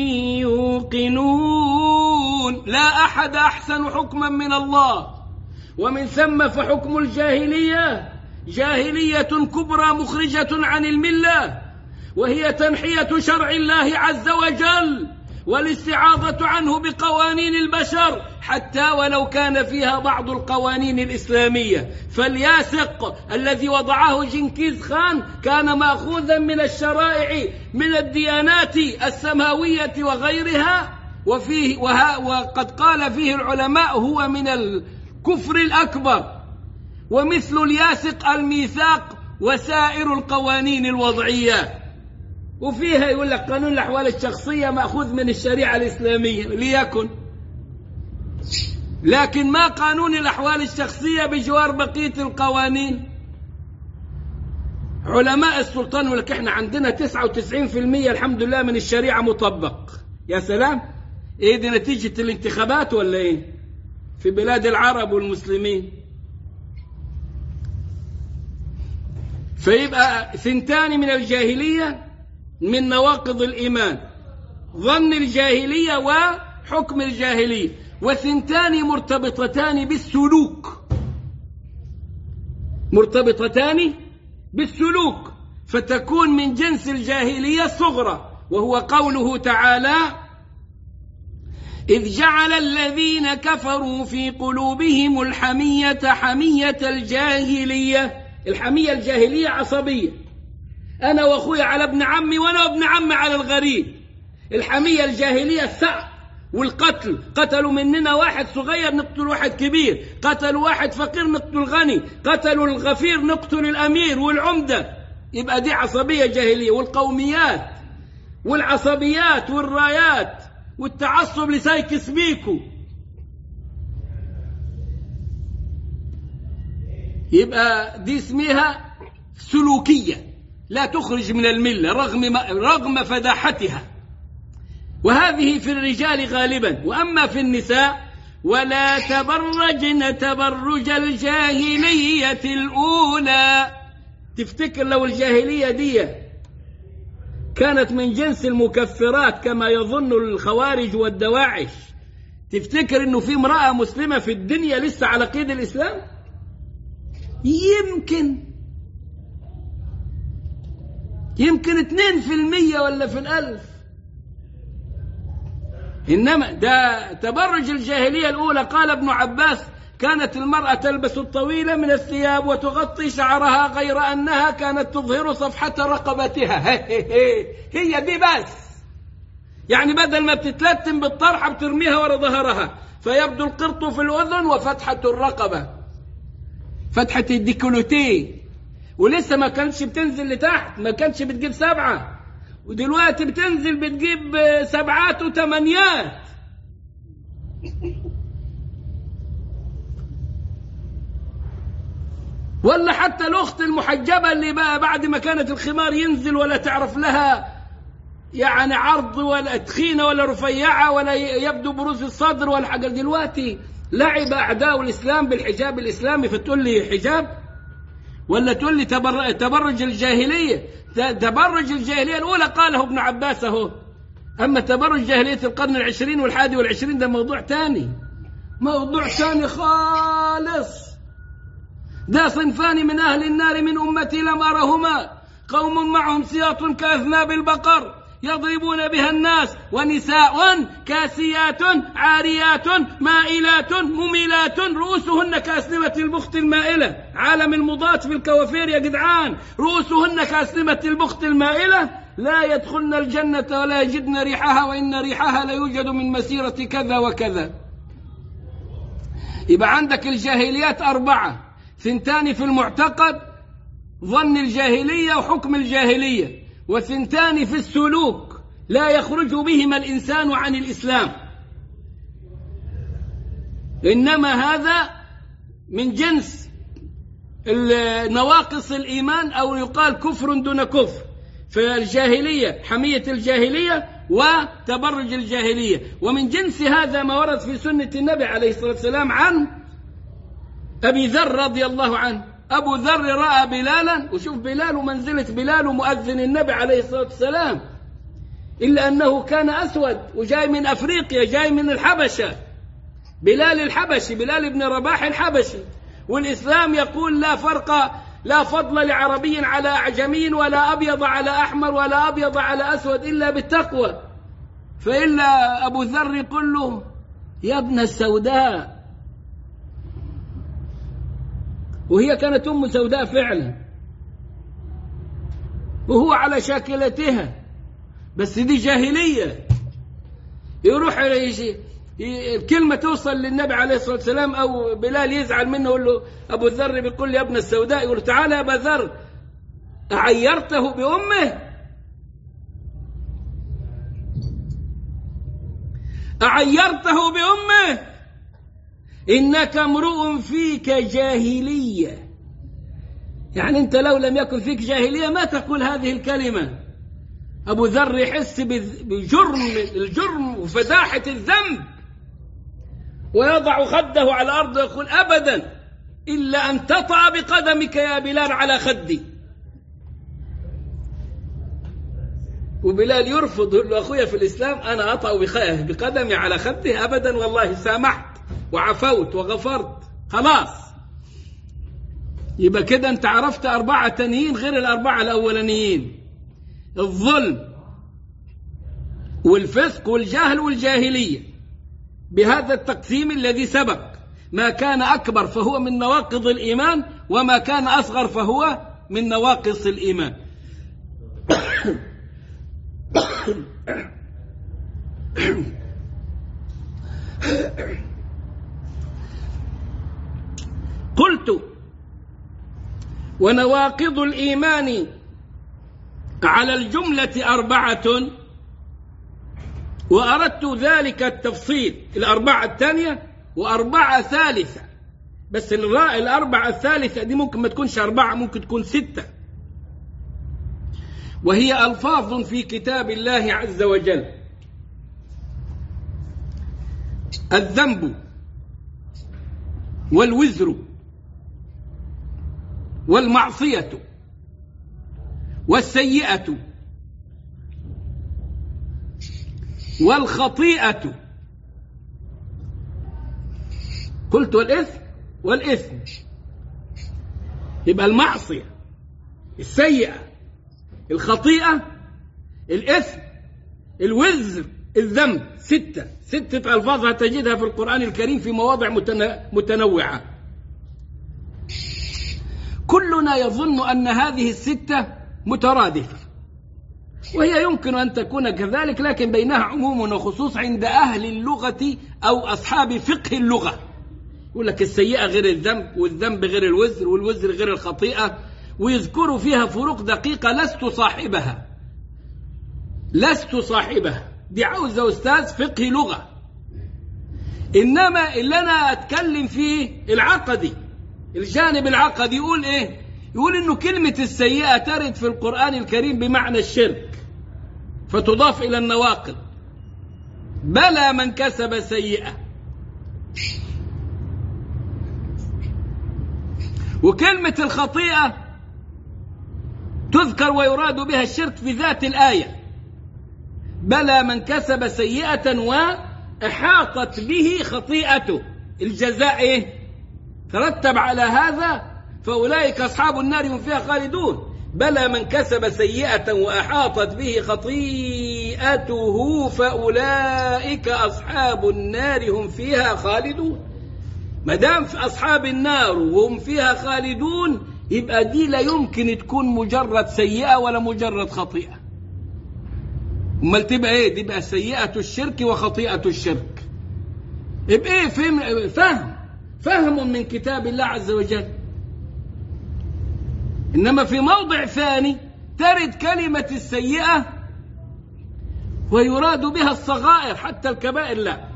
يوقنون. لا أحد أحسن حكما من الله، ومن ثم فحكم الجاهلية جاهلية كبرى مخرجة عن الملة، وهي تنحية شرع الله عز وجل والاستعاضة عنه بقوانين البشر حتى ولو كان فيها بعض القوانين الإسلامية. فالياسق الذي وضعه جنكيز خان كان مأخوذا من الشرائع من الديانات السماوية وغيرها، وفيه وها وقد قال فيه العلماء هو من الكفر الأكبر. ومثل الياسق الميثاق وسائر القوانين الوضعية، وفيها يقول لك قانون الأحوال الشخصية مأخوذ من الشريعة الإسلامية ليكن، لكن ما قانون الأحوال الشخصية بجوار بقية القوانين. علماء السلطان يقول لك احنا عندنا تسعة وتسعين بالمئة الحمد لله من الشريعة مطبق. يا سلام، ايه دي نتيجة الانتخابات ولا ايه؟ في بلاد العرب والمسلمين. فيبقى ثنتان من الجاهلية من نواقض الإيمان: ظن الجاهلية وحكم الجاهلية، وثنتان مرتبطتان بالسلوك، مرتبطتان بالسلوك، فتكون من جنس الجاهلية الصغرى، وهو قوله تعالى: إذ جعل الذين كفروا في قلوبهم الحمية حمية الجاهلية. الحمية الجاهلية عصبية، أنا وأخوي على ابن عمي وأنا وابن عمي على الغريب. الحمية الجاهلية الثأر والقتل، قتلوا مننا واحد صغير نقتل واحد كبير، قتلوا واحد فقير نقتل غني، قتلوا الغفير نقتل الأمير والعمدة. يبقى دي عصبية جاهلية. والقوميات والعصبيات والرايات والتعصب لسايكس بيكو، يبقى دي اسمها سلوكية لا تخرج من الملة رغم رغم فداحتها. وهذه في الرجال غالبا. وأما في النساء: ولا تبرجن تبرج الجاهلية الأولى. تفتكر لو الجاهلية دي كانت من جنس المكفرات كما يظن الخوارج والدواعش، تفتكر انه في امرأة مسلمة في الدنيا لسه على قيد الإسلام؟ يمكن يمكن اثنين في المية ولا في الألف. إنما ده تبرج الجاهلية الأولى. قال ابن عباس: كانت المرأة تلبس الطويلة من الثياب وتغطي شعرها، غير أنها كانت تظهر صفحة رقبتها. هي دي بس، يعني بدل ما بتتلتم بالطرحة بترميها ورا ظهرها، فيبدو القرط في الأذن وفتحة الرقبة، فتحة الديكولوتيه. ولسه ما كانتش بتنزل لتحت، ما كانتش بتجيب سبعة، ودلوقتي بتنزل بتجيب سبعات وثمانيات. ولا حتى الأخت المحجبة اللي بقى بعد ما كانت الخمار ينزل ولا تعرف لها يعني عرض ولا تخينة ولا رفيعة ولا يبدو بروز الصدر ولا حاجة، دلوقتي لعب أعداء الإسلام بالحجاب الإسلامي. فتقول لي حجاب ولا تقول لي تبرج الجاهلية؟ تبرج الجاهلية الأولى قاله ابن عباس اهو. أما تبرج جاهلية القرن العشرين والحادي والعشرين ده موضوع تاني، موضوع تاني خالص. ده صنفان من أهل النار من أمتي لم أرهما: قوم معهم سياط كأذناب البقر يضربون بها الناس، ونساء كاسيات عاريات مائلات مميلات رؤوسهن كأسنمة البخت المائلة. عالم المضاد في الكوافير يا جدعان، رؤوسهن كأسنمة البخت المائلة لا يدخلن الجنة ولا يجدن ريحها، وإن ريحها لا يوجد من مسيرة كذا وكذا. يبقى عندك الجاهليات أربعة: ثنتان في المعتقد، ظن الجاهلية وحكم الجاهلية، وثنتان في السلوك لا يخرج بهما الإنسان عن الإسلام، إنما هذا من جنس نواقص الإيمان، أو يقال كفر دون كفر. فالجاهلية حمية الجاهلية وتبرج الجاهلية. ومن جنس هذا ما ورد في سنة النبي عليه الصلاة والسلام عن أبي ذر رضي الله عنه. أبو ذر رأى بلالا، وشوف بلال ومنزلة بلال ومؤذن النبي عليه الصلاة والسلام، إلا أنه كان أسود وجاي من أفريقيا، جاي من الحبشة. بلال الحبشي، بلال بن رباح الحبشي. والإسلام يقول لا فرق، لا فضل لعربي على أعجمي، ولا أبيض على أحمر، ولا أبيض على أسود، إلا بالتقوى. فإلا أبو ذر يقول له: يا ابن السوداء. وهي كانت أم سوداء فعلا، وهو على شاكلتها، بس دي جاهلية. يروح كلمة توصل للنبي عليه الصلاة والسلام، أو بلال يزعل منه يقول له أبو ذر بيقول لي يا ابن السوداء، يقول تعالى يا أبا ذر، أعيرته بأمه؟ أعيرته بأمه؟ إنك امرؤ فيك جاهلية. يعني أنت لو لم يكن فيك جاهلية ما تقول هذه الكلمة. أبو ذر يحس بجرم الجرم وفداحة الذنب، ويضع خده على الأرض ويقول أبدا إلا أن تطأ بقدمك يا بلال على خدي. وبلال يرفض، يقول له أخويا في الإسلام أنا أطأ بقدمي على خدي أبدا، والله سامحت وعفوت وغفرت خلاص. يبقى كده أنت عرفت أربعة تانيين غير الأربعة الأولانيين: الظلم والفسق والجهل والجاهلية، بهذا التقسيم الذي سبق. ما كان أكبر فهو من نواقض الإيمان، وما كان أصغر فهو من نواقص الإيمان. قلت: ونواقض الإيمان على الجملة أربعة، وأردت ذلك التفصيل الأربعة الثانية وأربعة ثالثة، بس الأربعة الثالثة دي ممكن ما تكونش أربعة، ممكن تكون ستة، وهي ألفاظ في كتاب الله عز وجل: الذنب والوزر والمعصية والسيئة والخطيئة. قلت والإثم والإثم، يبقى المعصية، السيئة، الخطيئة، الإثم، الوزر، الذنب. ستة ستة ألفاظ تجدها في القرآن الكريم في مواضع متنوعة. كلنا يظن أن هذه الستة مترادفة، وهي يمكن أن تكون كذلك، لكن بينها عموم وخصوص عند أهل اللغة أو أصحاب فقه اللغة. يقول لك السيئة غير الذنب، والذنب غير الوزر، والوزر غير الخطيئة، ويذكروا فيها فروق دقيقة لست صاحبها لست صاحبها دي عاوزة أستاذ فقه لغة. إنما اللي أنا أتكلم فيه العقدي، الجانب العقدي. يقول إيه؟ يقول إنه كلمة السيئة ترد في القرآن الكريم بمعنى الشرك فتضاف إلى النواقض: بلى من كسب سيئة. وكلمة الخطيئة تذكر ويراد بها الشرك في ذات الآية: بلى من كسب سيئة وأحاطت به خطيئته. الجزاء إيه؟ ترتب على هذا فأولئك أصحاب النار هم فيها خالدون. بلى من كسب سيئة وأحاطت به خطيئته فأولئك أصحاب النار هم فيها خالدون. ما دام في أصحاب النار وهم فيها خالدون، يبقى دي لا يمكن تكون مجرد سيئة ولا مجرد خطيئة. امال تبقى ايه؟ تبقى سيئة الشرك وخطيئة الشرك. يبقى ايه؟ فهم فهم فهم من كتاب الله عز وجل. انما في موضع ثاني ترد كلمة السيئة ويراد بها الصغائر، حتى الكبائر لا،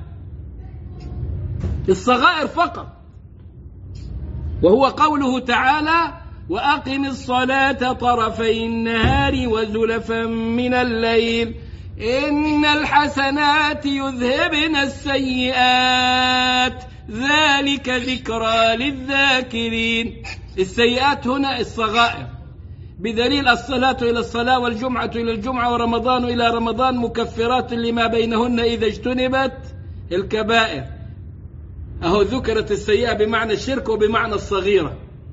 الصغائر فقط. وهو قوله تعالى: وأقم الصلاة طرفي النهار وزلفا من الليل إن الحسنات يذهبن السيئات ذلك ذكرى للذاكرين. السيئات هنا الصغائر، بدليل الصلاة إلى الصلاة والجمعة إلى الجمعة ورمضان إلى رمضان مكفرات لما بينهن إذا اجتنبت الكبائر. أهو ذكرت السيئة بمعنى الشرك وبمعنى الصغيرة.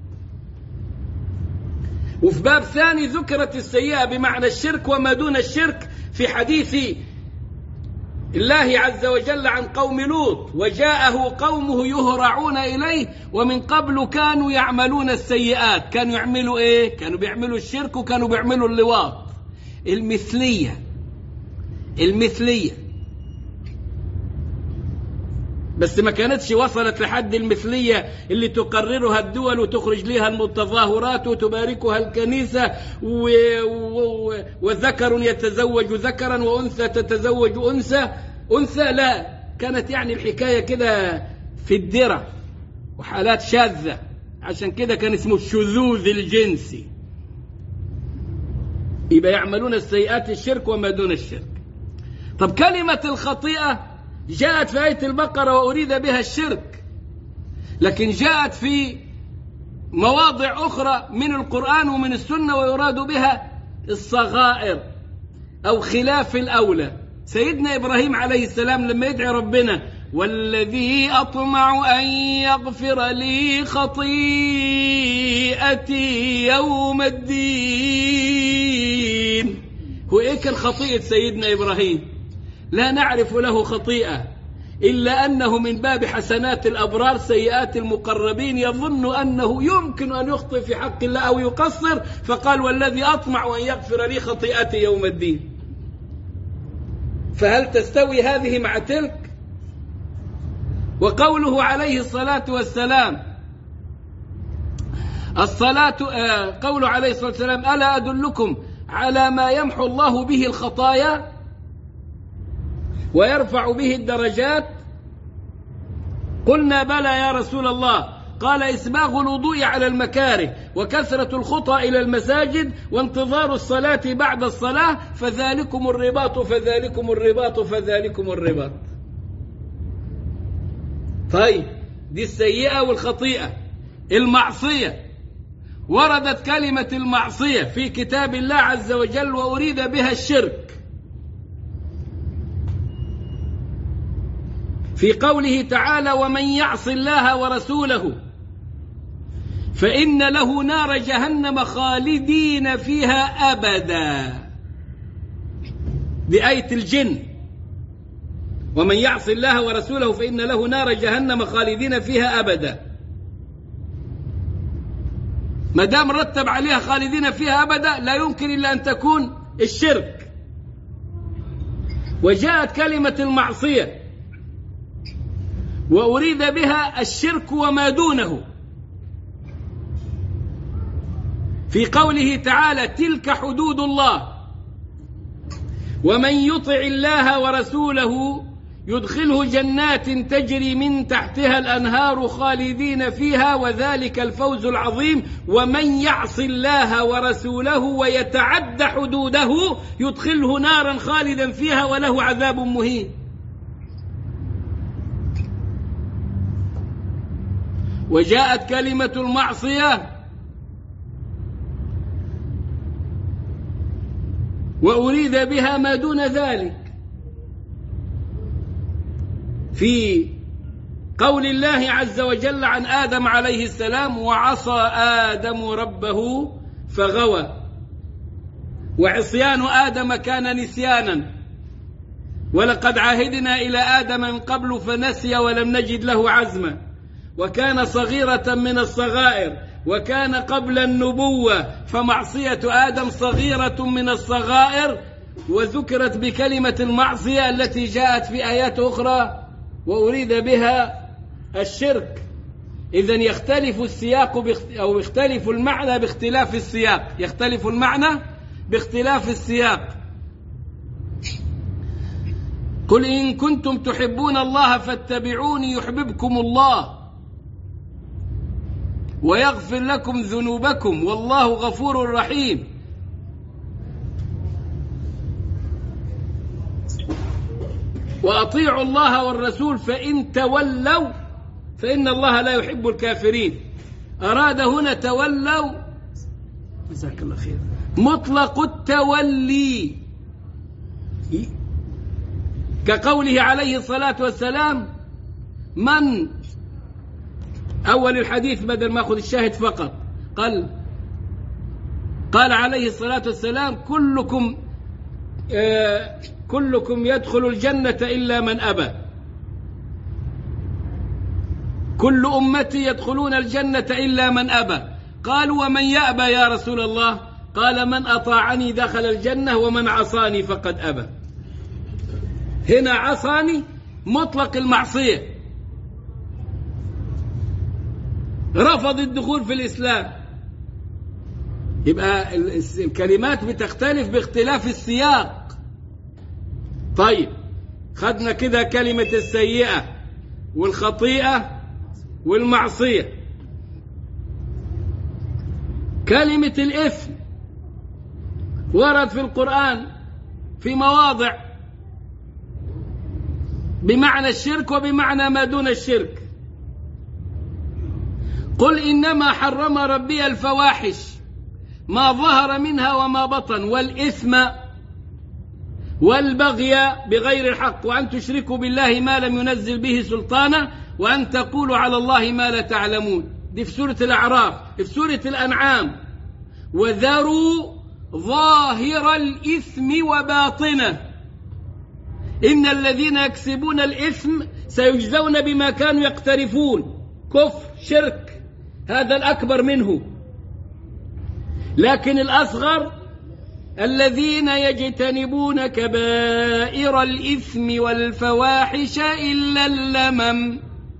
وفي باب ثاني ذكرت السيئة بمعنى الشرك وما دون الشرك في حديث الله عز وجل عن قوم لوط: وجاءه قومه يهرعون إليه ومن قبل كانوا يعملون السيئات. كانوا يعملوا إيه؟ كانوا بيعملوا الشرك وكانوا بيعملوا اللواط. المثلية المثلية بس ما كانتش وصلت لحد المثلية اللي تقررها الدول وتخرج لها المتظاهرات وتباركها الكنيسة، و... و... وذكر يتزوج ذكرا وأنثى تتزوج أنثى أنثى لا، كانت يعني الحكاية كده في الدرة وحالات شاذة، عشان كده كان اسمه الشذوذ الجنسي. يبقى يعملون السيئات الشرك وما دون الشرك. طب كلمة الخطيئة جاءت في آية البقرة وأريد بها الشرك، لكن جاءت في مواضع أخرى من القرآن ومن السنة ويراد بها الصغائر أو خلاف الأولى. سيدنا إبراهيم عليه السلام لما يدعي ربنا والذي أطمع أن يغفر لي خطيئتي يوم الدين، هو إيه كان خطيئة سيدنا إبراهيم؟ لا نعرف له خطيئة إلا أنه من باب حسنات الأبرار سيئات المقربين، يظن أنه يمكن أن يخطئ في حق الله أو يقصر، فقال والذي أطمع أن يغفر لي خطيئتي يوم الدين. فهل تستوي هذه مع تلك؟ وقوله عليه الصلاة والسلام الصلاة قوله عليه الصلاة والسلام ألا أدلكم على ما يمحو الله به الخطايا ويرفع به الدرجات؟ قلنا بلى يا رسول الله. قال إسباغ الوضوء على المكاره وكثرة الخطى إلى المساجد وانتظار الصلاة بعد الصلاة فذلكم الرباط فذلكم الرباط فذلكم الرباط. طيب دي السيئة والخطيئة. المعصية وردت كلمة المعصية في كتاب الله عز وجل وأريد بها الشرك في قوله تعالى ومن يعص الله ورسوله فإن له نار جهنم خالدين فيها أبدا. دي آية الجن، ومن يعص الله ورسوله فإن له نار جهنم خالدين فيها أبدا. ما دام رتب عليها خالدين فيها أبدا لا يمكن إلا أن تكون الشرك. وجاءت كلمة المعصية وأريد بها الشرك وما دونه في قوله تعالى تلك حدود الله ومن يطع الله ورسوله يدخله جنات تجري من تحتها الأنهار خالدين فيها وذلك الفوز العظيم ومن يعص الله ورسوله ويتعد حدوده يدخله نارا خالدا فيها وله عذاب مهين. وجاءت كلمة المعصية وأريد بها ما دون ذلك في قول الله عز وجل عن آدم عليه السلام وعصى آدم ربه فغوى. وعصيان آدم كان نسيانا ولقد عهدنا إلى آدم من قبل فنسي ولم نجد له عزما وكان صغيرة من الصغائر وكان قبل النبوة فمعصية آدم صغيرة من الصغائر وذكرت بكلمة المعصية التي جاءت في آيات أخرى وأريد بها الشرك. إذن يختلف السياق أو يختلف المعنى باختلاف السياق، يختلف المعنى باختلاف السياق. قل إن كنتم تحبون الله فاتبعوني يحببكم الله ويغفر لكم ذنوبكم والله غفور رحيم. وأطيعوا الله والرسول فإن تولوا فإن الله لا يحب الكافرين. أراد هنا تولوا جزاك الله خير مطلق التولي كقوله عليه الصلاة والسلام من أول الحديث بدل ما أخذ الشاهد فقط قال قال عليه الصلاة والسلام كلكم آه كلكم يدخل الجنة إلا من أبى كل أمتي يدخلون الجنة إلا من أبى. قالوا ومن يأبى يا رسول الله؟ قال من أطاعني دخل الجنة ومن عصاني فقد أبى. هنا عصاني مطلق المعصية، رفض الدخول في الإسلام. يبقى الكلمات بتختلف باختلاف السياق. طيب خدنا كده كلمة السيئة والخطيئة والمعصية. كلمة الإثم ورد في القرآن في مواضع بمعنى الشرك وبمعنى ما دون الشرك. قل إنما حرم ربي الفواحش ما ظهر منها وما بطن والإثم والبغي بغير الحق وأن تشركوا بالله ما لم ينزل به سلطانا وأن تقولوا على الله ما لا تعلمون. دي في سورة الأعراف. في سورة الأنعام وذروا ظاهر الإثم وباطنه إن الذين يكسبون الإثم سيجزون بما كانوا يقترفون. كفر شرك هذا الأكبر منه. لكن الأصغر الذين يجتنبون كبائر الإثم والفواحش إلا اللمم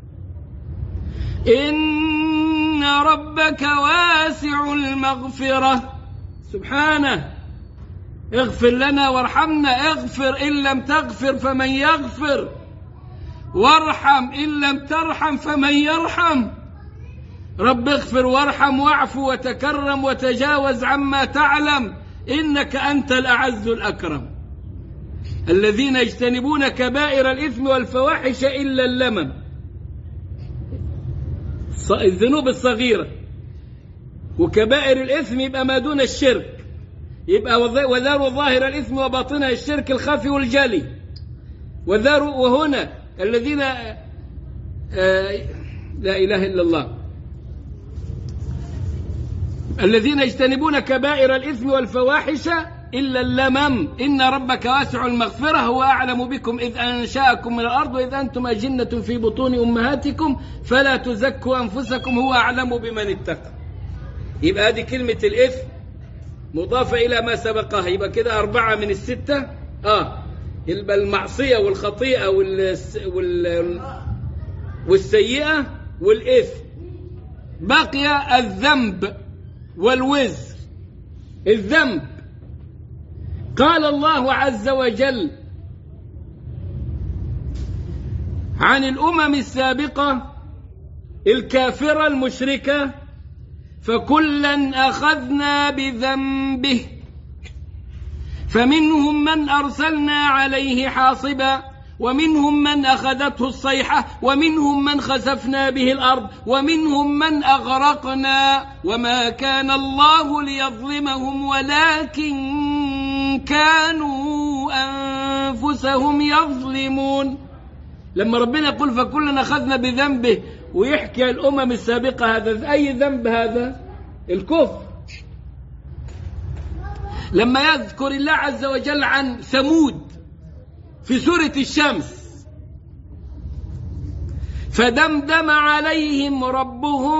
إن ربك واسع المغفرة سبحانه. اغفر لنا وارحمنا. اغفر إن لم تغفر فمن يغفر وارحم إن لم ترحم فمن يرحم. رب اغفر وارحم واعف وتكرم وتجاوز عما تعلم إنك أنت الأعز الأكرم. الذين يجتنبون كبائر الإثم والفواحش إلا اللمم الذنوب الصغيرة. وكبائر الإثم يبقى ما دون الشرك، يبقى وذروا ظاهر الإثم وباطنه الشرك الخفي والجلي. وذروا وهنا الذين آه لا إله إلا الله الذين يجتنبون كبائر الإثم والفواحش إلا اللمم إن ربك واسع المغفرة هو أعلم بكم إذ أنشأكم من الأرض وإذ أنتم أجنة في بطون أمهاتكم فلا تزكوا أنفسكم هو أعلم بمن اتقى. يبقى هذه كلمة الإثم مضافة إلى ما سبقها. يبقى كده أربعة من الستة. آه يبقى المعصية والخطيئة والس... وال... والسيئة والإثم. بقي الذنب والوزر. الذنب قال الله عز وجل عن الأمم السابقة الكافرة المشركة فكلا أخذنا بذنبه فمنهم من أرسلنا عليه حاصبا ومنهم من أخذته الصيحة ومنهم من خسفنا به الأرض ومنهم من أغرقنا وما كان الله ليظلمهم ولكن كانوا أنفسهم يظلمون. لما ربنا يقول فكلنا أخذنا بذنبه ويحكي الأمم السابقة هذا أي ذنب هذا؟ الكفر. لما يذكر الله عز وجل عن ثمود في سورة الشمس فدمدم عليهم ربهم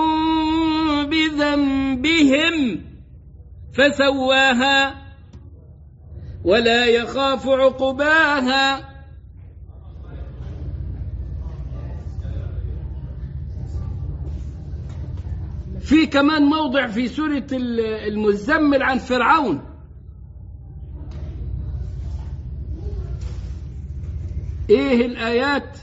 بذنبهم فسواها ولا يخاف عقباها. في كمان موضع في سورة المزمل عن فرعون ايه الآيات؟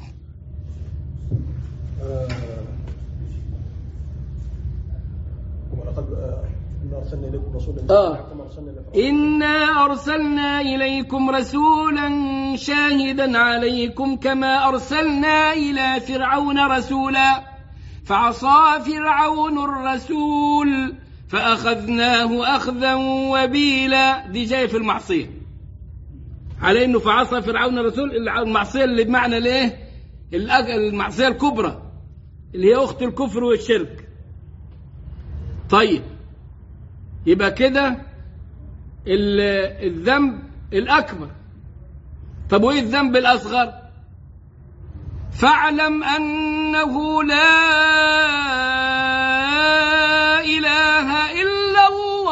آه. إنا أرسلنا إليكم رسولا شاهدا عليكم كما أرسلنا إلى فرعون رسولا فعصى فرعون الرسول فأخذناه أخذا وبيلا. دي جاية في المعصية على إنه فعصى فرعون الرسول. المعصية اللي بمعنى ليه المعصية الكبرى اللي هي أخت الكفر والشرك. طيب يبقى كده الذنب الأكبر. طب وإيه الذنب الأصغر؟ فاعلم أنه لا إله إلا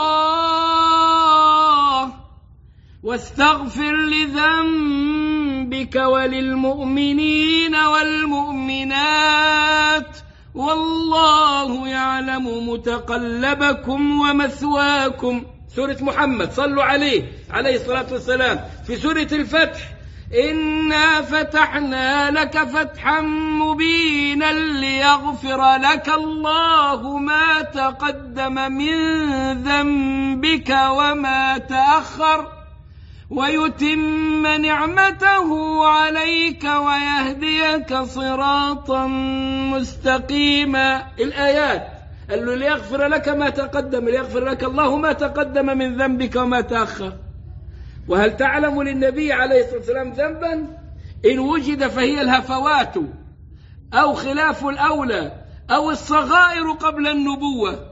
الله واستغفر لذنبك وللمؤمنين والمؤمنات والله يعلم متقلبكم ومثواكم. سورة محمد صلوا عليه عليه الصلاة والسلام. في سورة الفتح إنا فتحنا لك فتحا مبينا ليغفر لك الله ما تقدم من ذنبك وما تأخر ويتم نعمته عليك ويهديك صراطا مستقيما. الآيات قال له ليغفر لك ما تقدم، ليغفر لك الله ما تقدم من ذنبك وما تأخر. وهل تعلم للنبي عليه الصلاة والسلام ذنبا؟ إن وجد فهي الهفوات أو خلاف الأولى أو الصغائر قبل النبوة.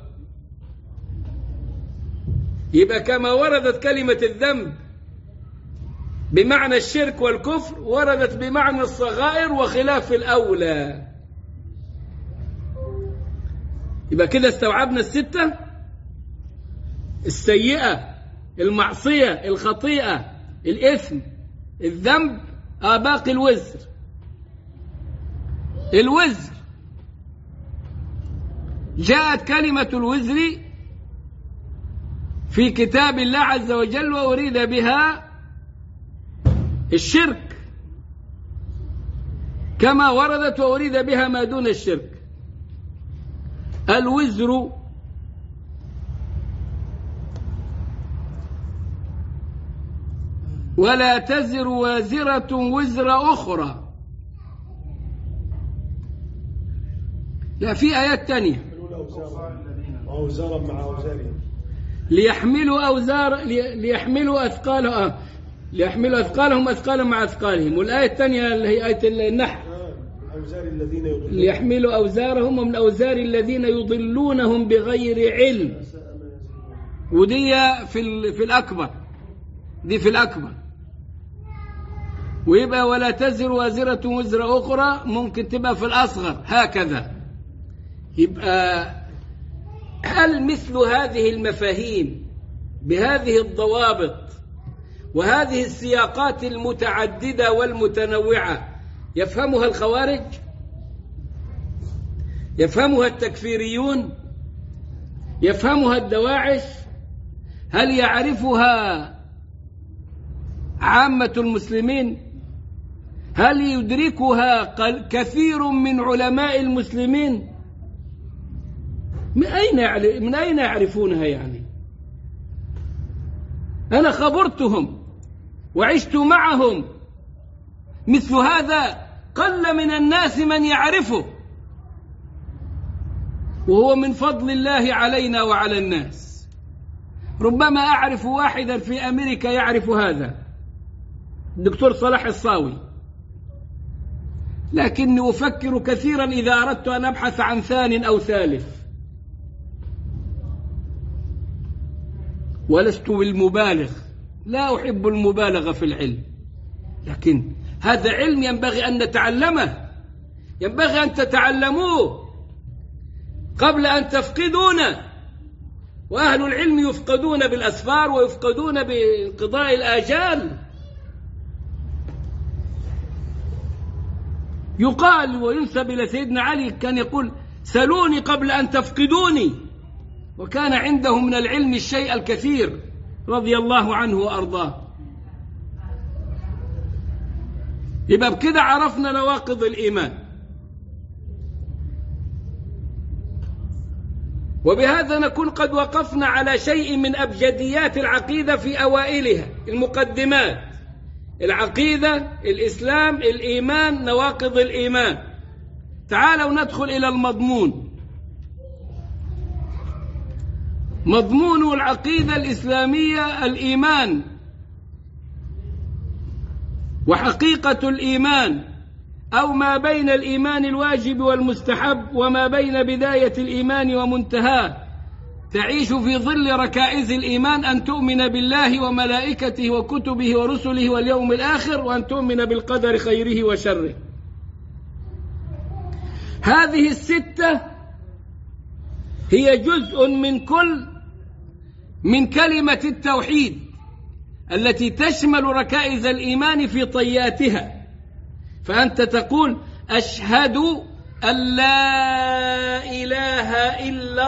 يبقى كما وردت كلمة الذنب بمعنى الشرك والكفر، وردت بمعنى الصغائر وخلاف الأولى. يبقى كده استوعبنا الستة: السيئة، المعصية، الخطيئة، الإثم، الذنب، آه باقي الوزر. الوزر جاءت كلمة الوزر في كتاب الله عز وجل وأريد بها الشرك كما وردت وأريد بها ما دون الشرك. الوزر ولا تزر وازرة وزر أخرى. لا، في آيات تانية أوزارا مع أوزارهم ليحملوا أوزار ليحملوا أثقالهم ليحملوا أثقالهم أثقالا مع أثقالهم. والآية الثانية اللي هي آية النحل أوزار الذين يضلون ليحملوا أوزارهم ومن أوزار الذين يضلونهم بغير علم. ودي في في الأكبر، دي في الأكبر. ويبقى ولا تزر وازرة وزر أخرى ممكن تبقى في الأصغر هكذا. يبقى هل مثل هذه المفاهيم بهذه الضوابط وهذه السياقات المتعددة والمتنوعة يفهمها الخوارج؟ يفهمها التكفيريون؟ يفهمها الدواعش؟ هل يعرفها عامة المسلمين؟ هل يدركها كثير من علماء المسلمين؟ من أين من أين يعرفونها يعني؟ أنا خبرتهم وعشت معهم. مثل هذا قل من الناس من يعرفه، وهو من فضل الله علينا وعلى الناس. ربما أعرف واحدا في أمريكا يعرف هذا، الدكتور صلاح الصاوي، لكني أفكر كثيرا إذا أردت أن أبحث عن ثان أو ثالث، ولست بالمبالغ، لا أحب المبالغة في العلم، لكن هذا علم ينبغي أن نتعلمه، ينبغي أن تتعلموه قبل أن تفقدونه. وأهل العلم يفقدون بالأسفار ويفقدون بانقضاء الآجال. يقال وينسب إلى سيدنا علي كان يقول: سلوني قبل أن تفقدوني، وكان عنده من العلم الشيء الكثير رضي الله عنه وأرضاه. يبقى بكده عرفنا نواقض الإيمان، وبهذا نكون قد وقفنا على شيء من أبجديات العقيدة في أوائلها، المقدمات: العقيدة، الإسلام، الإيمان، نواقض الإيمان. تعالوا ندخل إلى المضمون. مضمون العقيدة الإسلامية الإيمان، وحقيقة الإيمان، أو ما بين الإيمان الواجب والمستحب وما بين بداية الإيمان ومنتهاه. تعيش في ظل ركائز الإيمان: أن تؤمن بالله وملائكته وكتبه ورسله واليوم الآخر، وأن تؤمن بالقدر خيره وشره. هذه الستة هي جزء من كل من كلمة التوحيد التي تشمل ركائز الإيمان في طياتها. فأنت تقول: أشهد أن لا إله إلا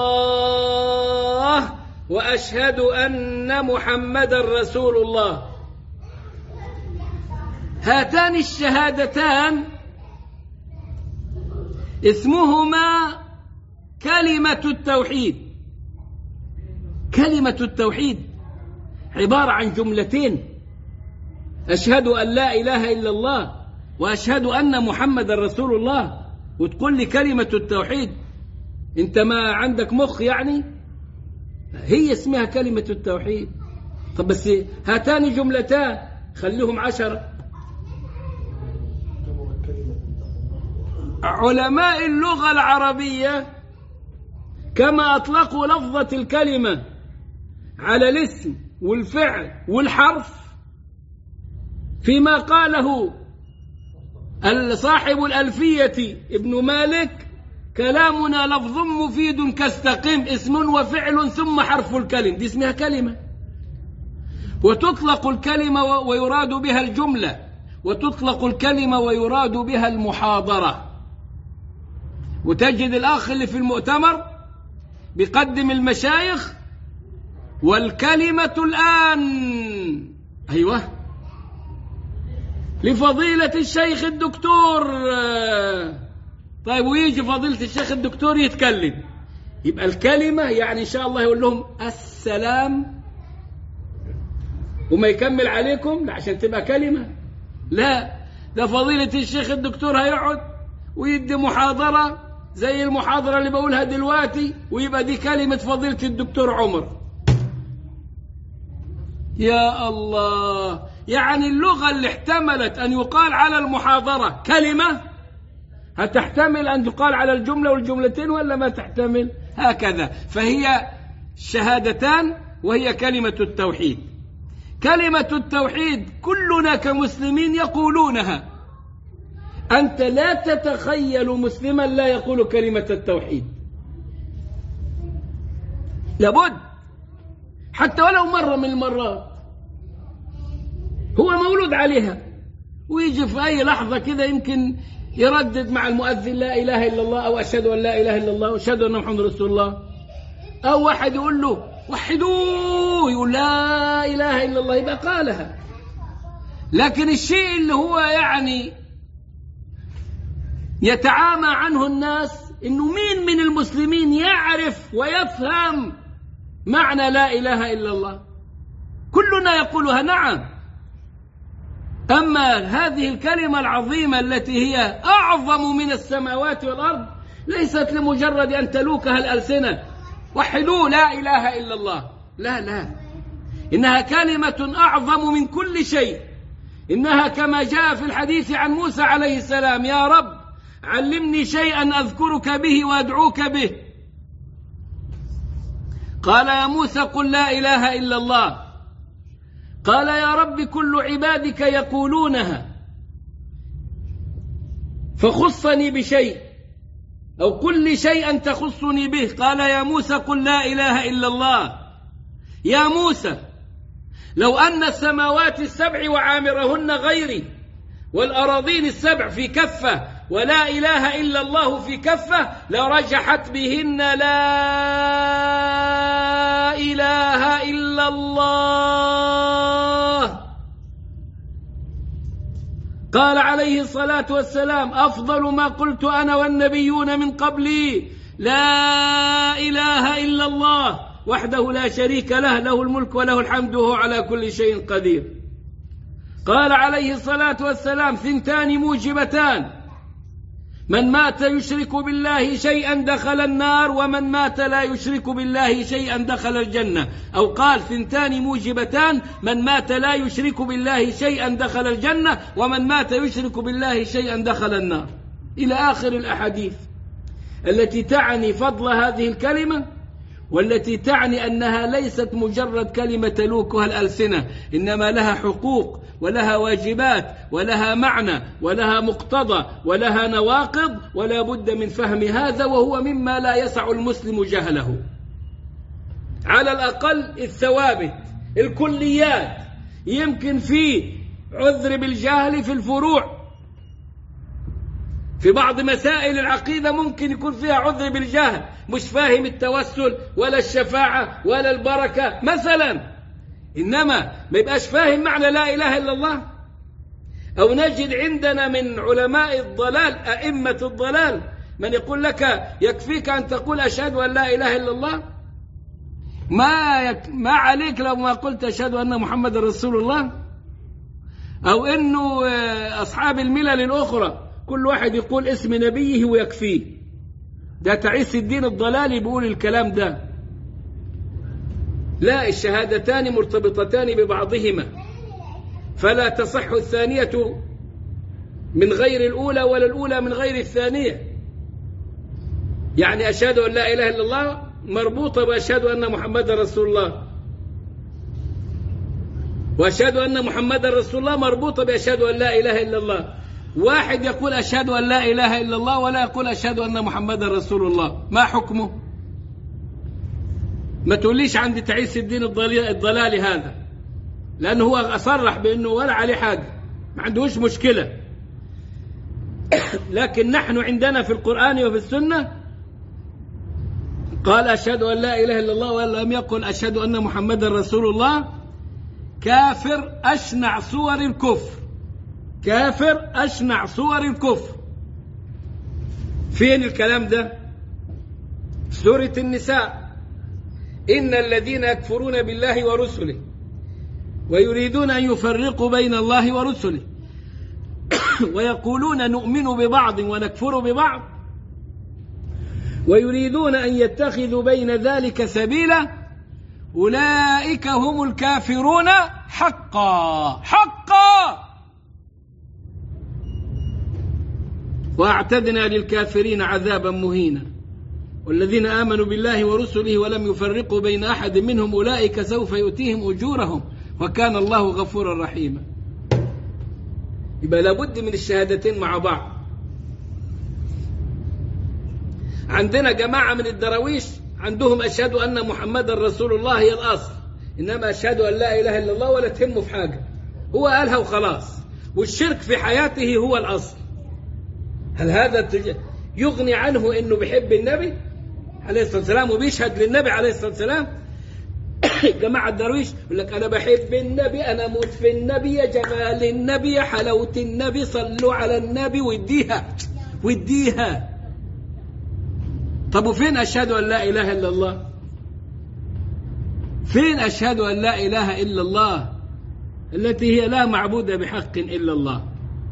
الله وأشهد أن محمدا رسول الله. هاتان الشهادتان اسمهما كلمة التوحيد. كلمة التوحيد عبارة عن جملتين أشهد أن لا إله إلا الله وأشهد أن محمد رسول الله وتقول لي كلمة التوحيد؟ أنت ما عندك مخ يعني؟ هي اسمها كلمة التوحيد. طب بس هاتان جملتان خليهم عشرة. علماء اللغة العربية كما أطلقوا لفظة الكلمة على الاسم والفعل والحرف فيما قاله صاحب الألفية ابن مالك: كلامنا لفظ مفيد كاستقم، اسم وفعل ثم حرف الكلم. دي اسمها كلمة. وتطلق الكلمة ويراد بها الجملة، وتطلق الكلمة ويراد بها المحاضرة. وتجد الأخ اللي في المؤتمر بيقدم المشايخ: والكلمة الآن أيوة لفضيلة الشيخ الدكتور. طيب ويجي فضيلة الشيخ الدكتور يتكلم، يبقى الكلمة يعني إن شاء الله يقول لهم السلام وما يكمل عليكم عشان تبقى كلمة؟ لا، ده فضيلة الشيخ الدكتور هيقعد ويدي محاضرة زي المحاضرة اللي بقولها دلوقتي، ويبقى دي كلمة فضيلة الدكتور عمر. يا الله، يعني اللغة اللي احتملت أن يقال على المحاضرة كلمة هتحتمل أن تقال على الجملة والجملتين ولا ما تحتمل؟ هكذا. فهي شهادتان وهي كلمة التوحيد. كلمة التوحيد كلنا كمسلمين يقولونها. أنت لا تتخيل مسلما لا يقول كلمة التوحيد، لابد، حتى ولو مرة من المرات. هو مولود عليها، ويجي في أي لحظة كده يمكن يردد مع المؤذن لا إله إلا الله، أو أشهد أن لا إله إلا الله وأشهد أن محمد رسول الله. أو واحد يقول له وحدوه، يقول لا إله إلا الله، يبقى قالها. لكن الشيء اللي هو يعني يتعامى عنه الناس إنه مين من المسلمين يعرف ويفهم معنى لا إله إلا الله؟ كلنا يقولها نعم. أما هذه الكلمة العظيمة التي هي أعظم من السماوات والأرض ليست لمجرد أن تلوكها الألسنة وحدوا لا إله إلا الله، لا لا، إنها كلمة أعظم من كل شيء. إنها كما جاء في الحديث عن موسى عليه السلام: يا رب علمني شيئا أذكرك به وأدعوك به. قال يا موسى قل لا إله إلا الله. قال يا رب كل عبادك يقولونها فخصني بشيء، أو قل لي شيئا تخصني به. قال يا موسى قل لا إله إلا الله. يا موسى لو أن السماوات السبع وعامرهن غيري والأراضين السبع في كفة ولا إله إلا الله في كفة لرجحت بهن لا إله إلا الله. قال عليه الصلاة والسلام: أفضل ما قلت أنا والنبيون من قبلي لا إله إلا الله وحده لا شريك له، له الملك وله الحمد وهو على كل شيء قدير. قال عليه الصلاة والسلام: ثنتان موجبتان، من مات يشرك بالله شيئا دخل النار، ومن مات لا يشرك بالله شيئا دخل الجنة. أو قال: ثنتان موجبتان، من مات لا يشرك بالله شيئا دخل الجنة، ومن مات يشرك بالله شيئا دخل النار، إلى آخر الأحاديث التي تعني فضل هذه الكلمة، والتي تعني أنها ليست مجرد كلمة تلوكها الألسنة، إنما لها حقوق ولها واجبات ولها معنى ولها مقتضى ولها نواقض، ولا بد من فهم هذا، وهو مما لا يسع المسلم جهله. على الأقل الثوابت الكليات، يمكن في عذر بالجهل في الفروع، في بعض مسائل العقيدة ممكن يكون فيها عذر بالجهل، مش فاهم التوسل ولا الشفاعة ولا البركة مثلا، إنما ما يبقاش فاهم معنى لا إله إلا الله. أو نجد عندنا من علماء الضلال أئمة الضلال من يقول لك يكفيك أن تقول أشهد أن لا إله إلا الله، ما, يك... ما عليك لو ما قلت أشهد أن محمد رسول الله. أو إنه أصحاب الملل الأخرى كل واحد يقول اسم نبيه ويكفيه. ده تعيس الدين الضلالي بيقول الكلام ده. لا، الشهادتان مرتبطتان ببعضهما، فلا تصح الثانية من غير الأولى ولا الأولى من غير الثانية. يعني أشهد أن لا إله إلا الله مربوطة بأشهد أن محمد رسول الله، وأشهد أن محمد رسول الله مربوطة بأشهد أن لا إله إلا الله. واحد يقول أشهد أن لا إله إلا الله ولا يقول أشهد أن محمد رسول الله، ما حكمه؟ ما تقوليش عندي تعيس الدين الضلالي هذا، لأنه هو أصرح بأنه ولا عليه حاجة، ما عندهوش مشكلة. لكن نحن عندنا في القرآن وفي السنة قال أشهد أن لا إله إلا الله ولم يقل أشهد أن محمد رسول الله، كافر أشنع صور الكفر، كافر أشنع صور الكفر. فين الكلام ده؟ سورة النساء: إن الذين يكفرون بالله ورسله ويريدون أن يفرقوا بين الله ورسله ويقولون نؤمن ببعض ونكفر ببعض ويريدون أن يتخذوا بين ذلك سبيلا أولئك هم الكافرون حقا حقا وأعتدنا للكافرين عذابا مهينا. والذين آمنوا بالله ورسله ولم يفرقوا بين أحد منهم أولئك سوف يؤتيهم أجورهم وكان الله غفورا رحيما. يبقى لابد من الشهادتين مع بعض. عندنا جماعة من الدراويش عندهم أشهد أن محمد رسول الله هي الأصل، إنما أشهد أن لا إله إلا الله ولا تهمه في حاجة، هو قالها وخلاص، والشرك في حياته هو الأصل. هل هذا يغني عنه إنه بيحب النبي عليه الصلاة والسلام وبيشهد للنبي عليه الصلاة والسلام؟ جماعة الدرويش يقول لك أنا بحب النبي، أنا أموت في النبي، يا جمال النبي، يا حلاوة النبي، صلوا على النبي، واديها واديها. طب وفين أشهد أن لا إله إلا الله؟ فين أشهد أن لا إله إلا الله التي هي لا معبود بحق إلا الله؟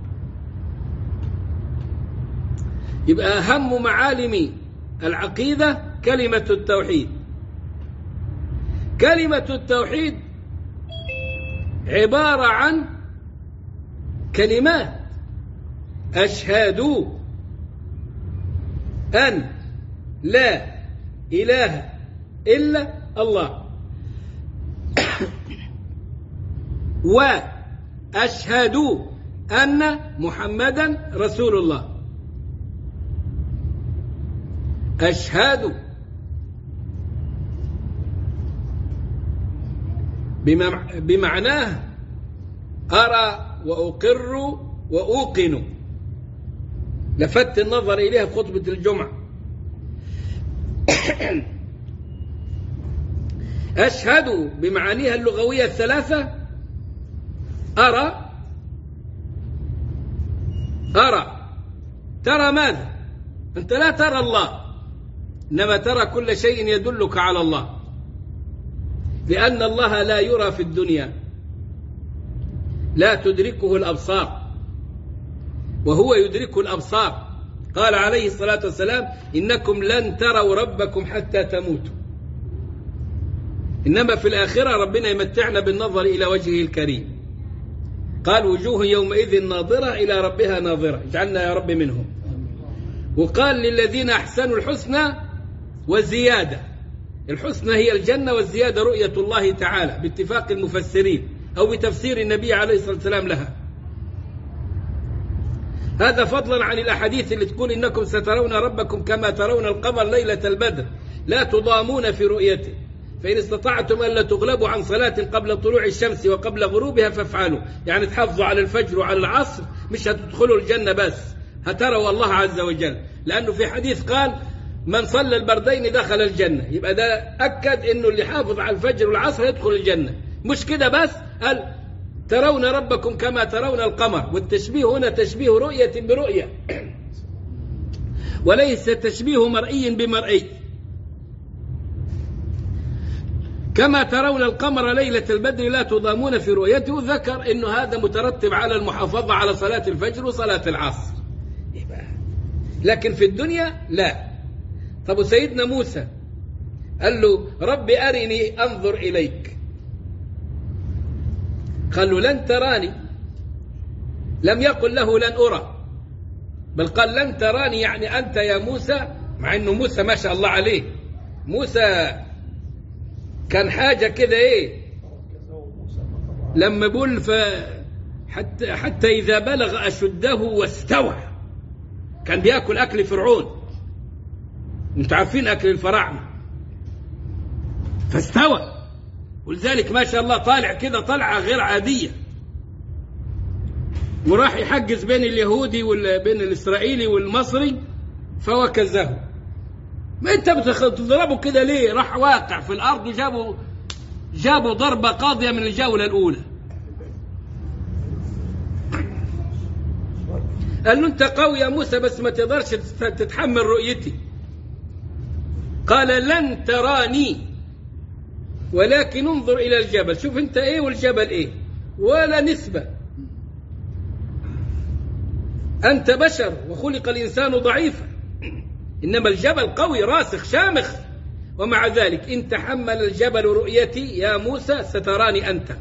يبقى أهم معالم العقيدة كلمة التوحيد. كلمة التوحيد عبارة عن كلمات: أشهد أن لا إله إلا الله، وأشهد أن محمدا رسول الله. أشهد بمعناه أرى وأقر وأوقن، لفت النظر إليها في خطبة الجمعة. أشهد بمعانيها اللغوية الثلاثة: أرى، أرى ترى ماذا؟ أنت لا ترى الله، إنما ترى كل شيء يدلك على الله، لأن الله لا يرى في الدنيا، لا تدركه الأبصار وهو يدرك الأبصار. قال عليه الصلاة والسلام: إنكم لن تروا ربكم حتى تموتوا. إنما في الآخرة ربنا يمتعنا بالنظر إلى وجهه الكريم. قال: وجوه يومئذ ناظرة إلى ربها ناظرة، اجعلنا يا رب منهم. وقال: للذين أحسنوا الحسنى وزيادة. الحسنى هي الجنة، والزيادة رؤية الله تعالى باتفاق المفسرين أو بتفسير النبي عليه الصلاة والسلام لها. هذا فضلا عن الأحاديث اللي تقول: إنكم سترون ربكم كما ترون القمر ليلة البدر لا تضامون في رؤيته، فإن استطعتم ألا تغلبوا عن صلاة قبل طلوع الشمس وقبل غروبها فافعلوا. يعني تحافظوا على الفجر وعلى العصر، مش هتدخلوا الجنة بس، هتروا الله عز وجل. لأنه في حديث قال: من صلى البردين دخل الجنة. يبقى ده أكد إنه اللي حافظ على الفجر والعصر يدخل الجنة. مش كده بس، قال: ترون ربكم كما ترون القمر. والتشبيه هنا تشبيه رؤية برؤية، وليس تشبيه مرئي بمرئي. كما ترون القمر ليلة البدر لا تضامون في رؤيته، ذكر إنه هذا مترتب على المحافظة على صلاة الفجر وصلاة العصر. لكن في الدنيا لا. طب سيدنا موسى قال له رب أرني أنظر إليك، قال له لن تراني، لم يقل له لن أرى، بل قال لن تراني يعني أنت يا موسى. مع أنه موسى ما شاء الله عليه، موسى كان حاجة كده إيه، لما بقول حتى, حتى إذا بلغ أشده واستوى، كان بيأكل أكل فرعون، انتوا عارفين أكل الفراعنة، فاستوى، ولذلك ما شاء الله طالع كده طلعة غير عادية، وراح يحجز بين اليهودي وبين الإسرائيلي والمصري فوكزه. ما انت بتضربه كده ليه؟ راح واقع في الأرض وجابوا جابوا ضربة قاضية من الجولة الأولى. قال له انت قوي يا موسى بس ما تقدرش تتحمل رؤيتي. قال لن تراني ولكن انظر إلى الجبل. شوف انت ايه والجبل ايه، ولا نسبة. أنت بشر وخلق الإنسان ضعيفا، إنما الجبل قوي راسخ شامخ، ومع ذلك إن تحمل الجبل رؤيتي يا موسى ستراني أنت،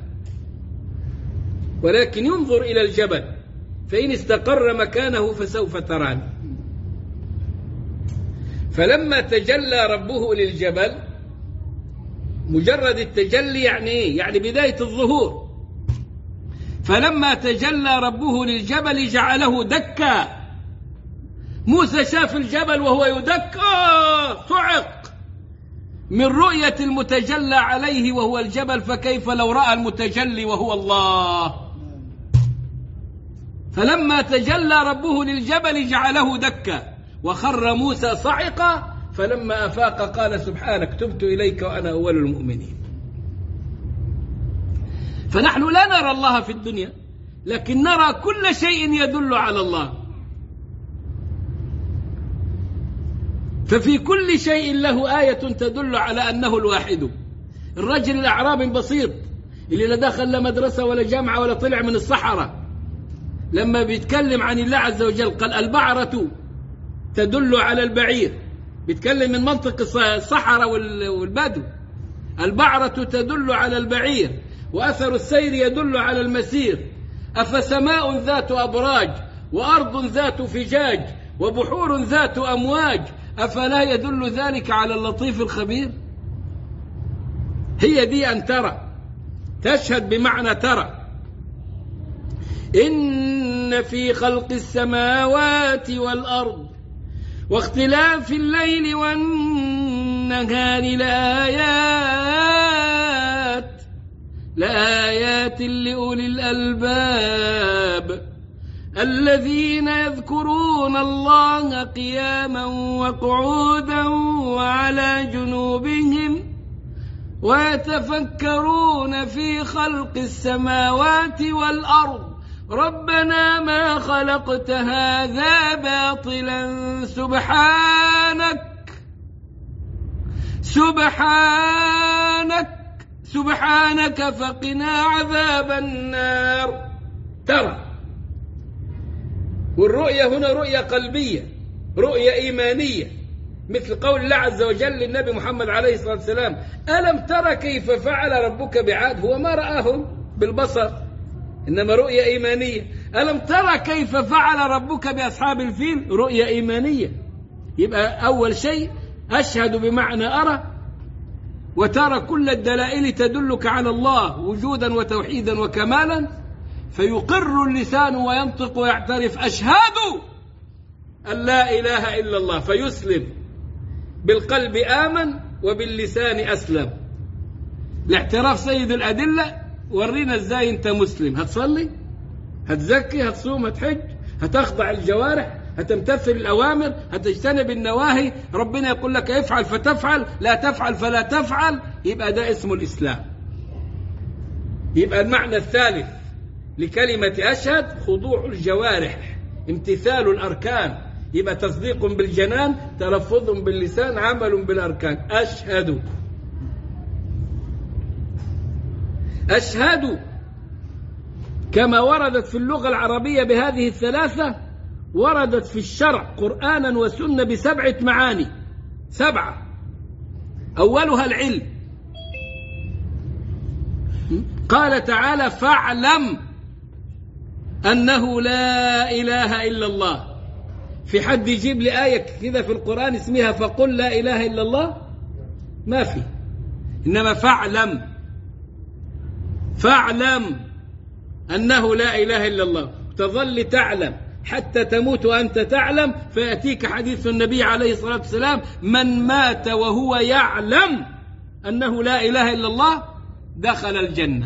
ولكن ينظر إلى الجبل فإن استقر مكانه فسوف تراني. فلما تجلى ربه للجبل، مجرد التجلي يعني إيه؟ يعني بداية الظهور. فلما تجلى ربه للجبل جعله دكا. موسى شاف الجبل وهو يدك، آه صعق من رؤية المتجلى عليه وهو الجبل، فكيف لو رأى المتجلي وهو الله. فلما تجلى ربه للجبل جعله دكا وخر موسى صعقا، فلما أفاق قال سبحانك تبت إليك وأنا أول المؤمنين. فنحن لا نرى الله في الدنيا، لكن نرى كل شيء يدل على الله. ففي كل شيء له آية تدل على أنه الواحد. الرجل الأعرابي البسيط اللي لا دخل لا مدرسة ولا جامعة ولا طلع من الصحراء، لما بيتكلم عن الله عز وجل قال البعرة تدل على البعير، بيتكلم من منطق الصحراء والبدو. البعرة تدل على البعير وأثر السير يدل على المسير. أفسماء ذات أبراج وأرض ذات فجاج وبحور ذات أمواج أفلا يدل ذلك على اللطيف الخبير. هي دي أن ترى، تشهد بمعنى ترى. إن في خلق السماوات والأرض واختلاف الليل والنهار لآيات لآيات لأولي الألباب الذين يذكرون الله قياما وقعودا وعلى جنوبهم ويتفكرون في خلق السماوات والأرض ربنا ما خلقت هذا باطلا سبحانك سبحانك سبحانك فقنا عذاب النار. ترى، والرؤية هنا رؤية قلبية، رؤية إيمانية، مثل قول الله عز وجل للنبي محمد عليه الصلاة والسلام ألم ترى كيف فعل ربك بعاد. هو ما رآهم بالبصر، إنما رؤية إيمانية. ألم ترى كيف فعل ربك بأصحاب الفيل، رؤية إيمانية. يبقى أول شيء أشهد بمعنى أرى، وترى كل الدلائل تدلك على الله وجودا وتوحيدا وكمالا، فيقر اللسان وينطق ويعترف أشهد أن لا إله إلا الله، فيسلم. بالقلب آمن وباللسان أسلم. الاعتراف سيد الأدلة. ورينا ازاي انت مسلم. هتصلي، هتزكي، هتصوم، هتحج، هتخضع الجوارح، هتمتثل الأوامر، هتجتنب النواهي. ربنا يقول لك افعل فتفعل، لا تفعل فلا تفعل. يبقى ده اسمه الإسلام. يبقى المعنى الثالث لكلمة أشهد خضوع الجوارح، امتثال الأركان. يبقى تصديق بالجنان، تلفظ باللسان، عمل بالأركان. أشهد. أشهد كما وردت في اللغة العربية بهذه الثلاثة وردت في الشرع قرآنا وسنة بسبعة معاني، سبعة. أولها العلم، قال تعالى فاعلم أنه لا إله إلا الله. في حد يجيب لي آية كذا في القرآن اسمها فقل لا إله إلا الله؟ ما في، إنما فاعلم، فاعلم أنه لا إله إلا الله، تظل تعلم حتى تموت وأنت تعلم، فيأتيك حديث النبي عليه الصلاة والسلام من مات وهو يعلم أنه لا إله إلا الله دخل الجنة.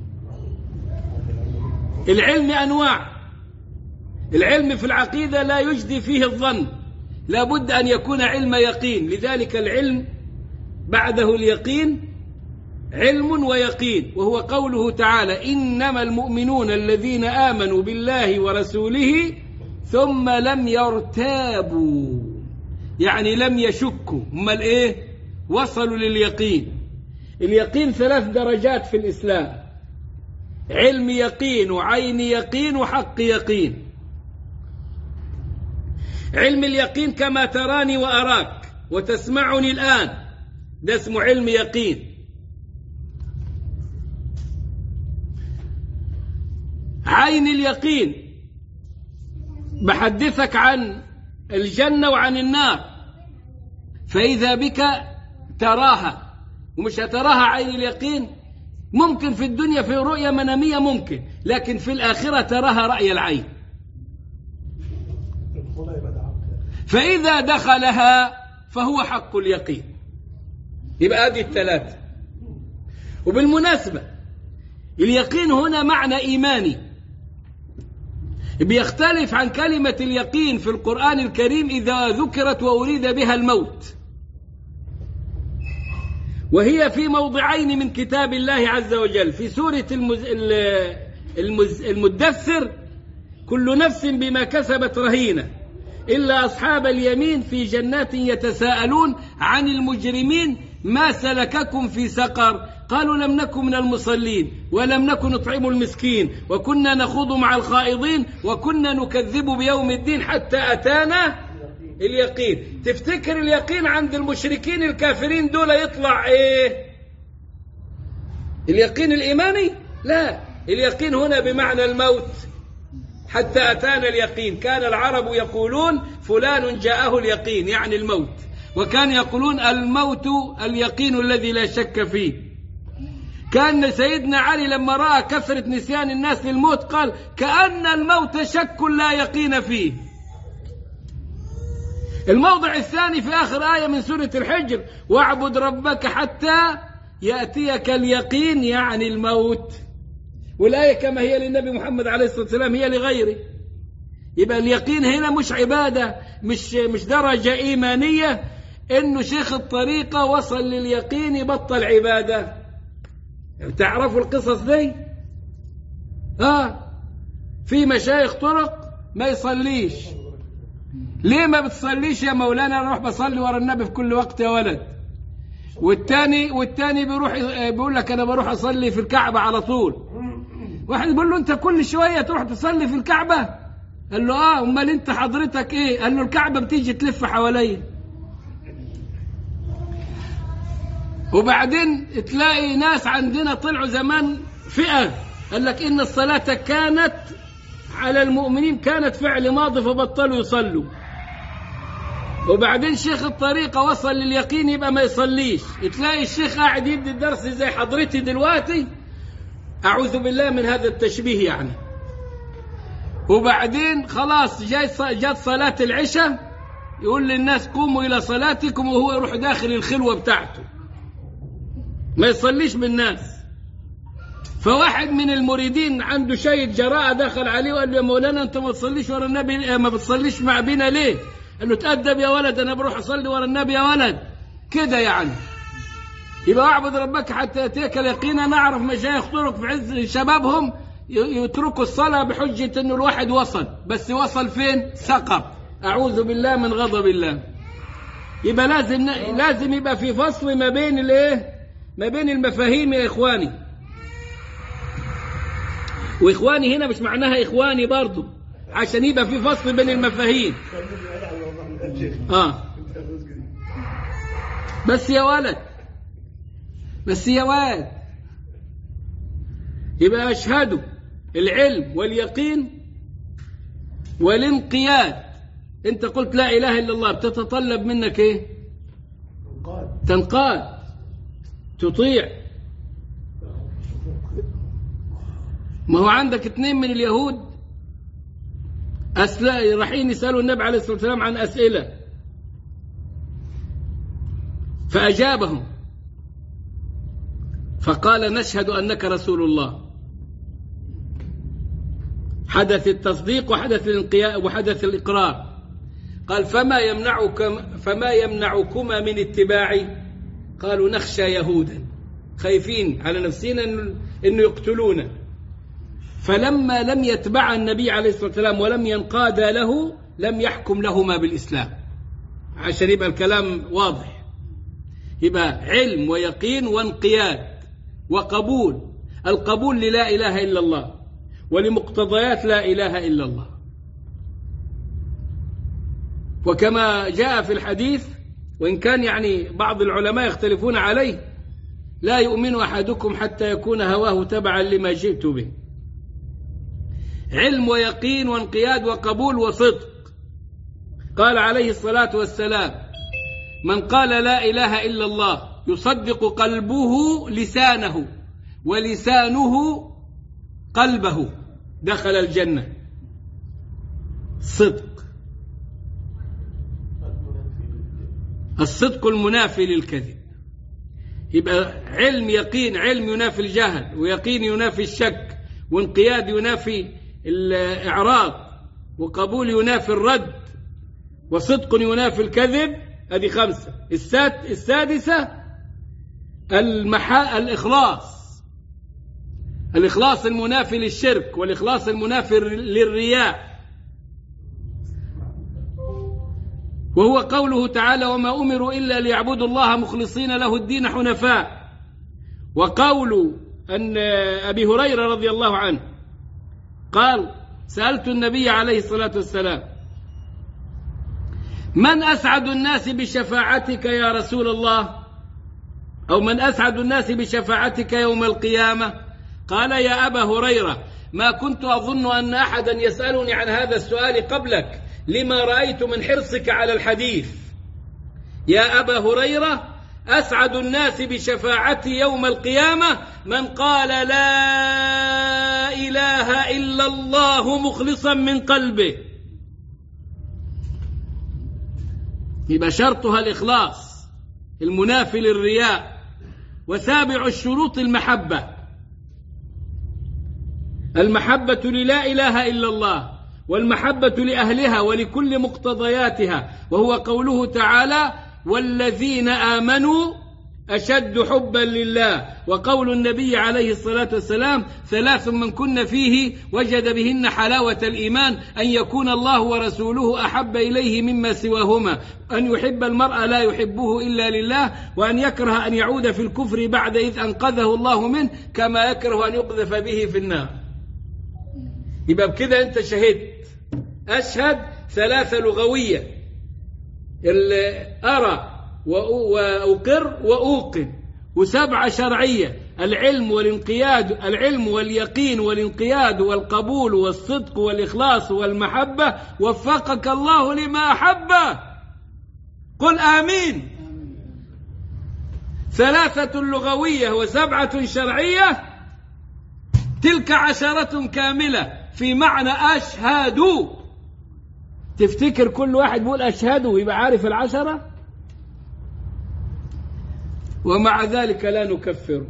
العلم أنواع، العلم في العقيدة لا يجدي فيه الظن، لا بد أن يكون علم يقين، لذلك العلم بعده اليقين علم ويقين، وهو قوله تعالى إنما المؤمنون الذين آمنوا بالله ورسوله ثم لم يرتابوا، يعني لم يشكوا، هم الإيه؟ وصلوا لليقين. اليقين ثلاث درجات في الإسلام: علم يقين وعين يقين وحق يقين. علم اليقين كما تراني وأراك وتسمعني الآن، ده اسمه علم يقين. عين اليقين بحدثك عن الجنة وعن النار، فإذا بك تراها، ومش هتراها عين اليقين، ممكن في الدنيا في رؤية منامية ممكن، لكن في الآخرة تراها رأي العين. فإذا دخلها فهو حق اليقين. يبقى هذه الثلاثة. وبالمناسبة اليقين هنا معنى إيماني، بيختلف عن كلمة اليقين في القرآن الكريم إذا ذكرت وأريد بها الموت، وهي في موضعين من كتاب الله عز وجل. في سورة المز... المز... المدثر كل نفس بما كسبت رهينة إلا أصحاب اليمين في جنات يتساءلون عن المجرمين ما سلككم في سقر قالوا لم نكن من المصلين ولم نكن نطعم المسكين وكنا نخوض مع الخائضين وكنا نكذب بيوم الدين حتى أتانا اليقين. تفتكر اليقين عند المشركين الكافرين دول يطلع ايه؟ اليقين الإيماني؟ لا، اليقين هنا بمعنى الموت. حتى أتانا اليقين. كان العرب يقولون فلان جاءه اليقين، يعني الموت، وكان يقولون الموت اليقين الذي لا شك فيه. كان سيدنا علي لما رأى كثرة نسيان الناس للموت قال كأن الموت شك لا يقين فيه. الموضع الثاني في آخر آية من سورة الحجر واعبد ربك حتى يأتيك اليقين، يعني الموت. والآية كما هي للنبي محمد عليه الصلاة والسلام هي لغيره. يبقى اليقين هنا مش عبادة، مش مش درجة إيمانية إنه شيخ الطريقة وصل لليقين يبطل عبادة. تعرفوا القصص دي؟ آه في مشايخ طرق ما يصليش. ليه ما بتصليش يا مولانا؟ أنا أروح بصلي ورا النبي في كل وقت يا ولد. والتاني والتاني بيروح بيقول لك أنا بروح أصلي في الكعبة على طول. واحد بيقول له أنت كل شوية تروح تصلي في الكعبة؟ قال له آه. أمال أنت حضرتك إيه؟ قال له الكعبة بتيجي تلف حواليا. وبعدين تلاقي ناس عندنا طلعوا زمان فئة قال لك إن الصلاة كانت على المؤمنين كانت فعل ماضي فبطلوا يصلوا. وبعدين شيخ الطريقة وصل لليقين يبقى ما يصليش. تلاقي الشيخ قاعد يدي الدرس زي حضرتي دلوقتي، أعوذ بالله من هذا التشبيه يعني. وبعدين خلاص جات صلاة العشاء يقول للناس قوموا إلى صلاتكم، وهو يروح داخل الخلوة بتاعته ما يصليش بالناس. فواحد من المريدين عنده شيء جراءة دخل عليه وقال له يا مولانا أنت ما تصليش ورا النبي، ما بتصليش مع بنا ليه؟ قال له تأدب يا ولد، أنا بروح أصلي ورا النبي يا ولد كده يعني. يبقى اعبد ربك حتى يأتيك اليقين. أنا أعرف مشايخ طرق في عز شبابهم يتركوا الصلاة بحجة إنه الواحد وصل، بس وصل فين؟ سقط. أعوذ بالله من غضب الله. يبقى لازم لازم يبقى في فصل ما بين الايه؟ ما بين المفاهيم يا إخواني. وإخواني هنا مش معناها إخواني برضو، عشان يبقى في فصل بين المفاهيم. آه بس يا ولد، بس يا ولد، يبقى أشهد العلم واليقين والانقياد. أنت قلت لا إله إلا الله، بتتطلب منك إيه؟ تنقاد، تطيع. ما هو عندك اثنين من اليهود أسلا رايحين يسألوا النبي عليه الصلاة والسلام عن أسئلة، فأجابهم فقال نشهد أنك رسول الله. حدث التصديق وحدث الانقياد وحدث الإقرار. قال فما يمنعكم فما يمنعكما من اتباعي؟ قالوا نخشى يهودا، خايفين على نفسنا إنه يقتلونا. فلما لم يتبع النبي عليه الصلاة والسلام ولم ينقاد له لم يحكم لهما بالإسلام، عشان يبقى الكلام واضح. يبقى علم ويقين وانقياد وقبول. القبول للا إله إلا الله ولمقتضيات لا إله إلا الله. وكما جاء في الحديث، وإن كان يعني بعض العلماء يختلفون عليه، لا يؤمن أحدكم حتى يكون هواه تبعا لما جئت به. علم ويقين وانقياد وقبول وصدق. قال عليه الصلاة والسلام من قال لا إله إلا الله يصدق قلبه لسانه ولسانه قلبه دخل الجنة. صدق، الصدق المنافي للكذب. يبقى علم يقين، علم ينافي الجهل، ويقين ينافي الشك، وانقياد ينافي الإعراض، وقبول ينافي الرد، وصدق ينافي الكذب. هذه خمسة. السادسة المحا... الإخلاص، الإخلاص المنافي للشرك، والإخلاص المنافي للرياء، وهو قوله تعالى وما أمروا إلا ليعبدوا الله مخلصين له الدين حنفاء. وقول أن أبي هريرة رضي الله عنه قال سألت النبي عليه الصلاة والسلام من أسعد الناس بشفاعتك يا رسول الله، أو من أسعد الناس بشفاعتك يوم القيامة؟ قال يا أبا هريرة ما كنت أظن أن أحدا يسألني عن هذا السؤال قبلك لما رأيت من حرصك على الحديث. يا أبا هريرة أسعد الناس بشفاعتي يوم القيامة من قال لا إله إلا الله مخلصا من قلبه. يبقى شرطها الإخلاص المنافي للرياء. وسابع الشروط المحبة، المحبة للا إله إلا الله، والمحبة لأهلها ولكل مقتضياتها، وهو قوله تعالى والذين آمنوا أشد حبا لله. وقول النبي عليه الصلاة والسلام ثلاث من كن فيه وجد بهن حلاوة الإيمان أن يكون الله ورسوله أحب إليه مما سواهما، أن يحب المرء لا يحبه إلا لله، وأن يكره أن يعود في الكفر بعد إذ أنقذه الله منه، كما يكره أن يقذف به في النار. يبقى بكده أنت شهدت. أشهد ثلاثة لغوية، أرى وأقر وأوقن. وسبعة شرعية، العلم والانقياد، العلم واليقين والانقياد والقبول والصدق والإخلاص والمحبة. وفقك الله لما أحبه، قل آمين. ثلاثة لغوية وسبعة شرعية، تلك عشرة كاملة في معنى أشهد. تفتكر كل واحد بيقول أشهد ويبقى عارف العشرة؟ ومع ذلك لا نكفر،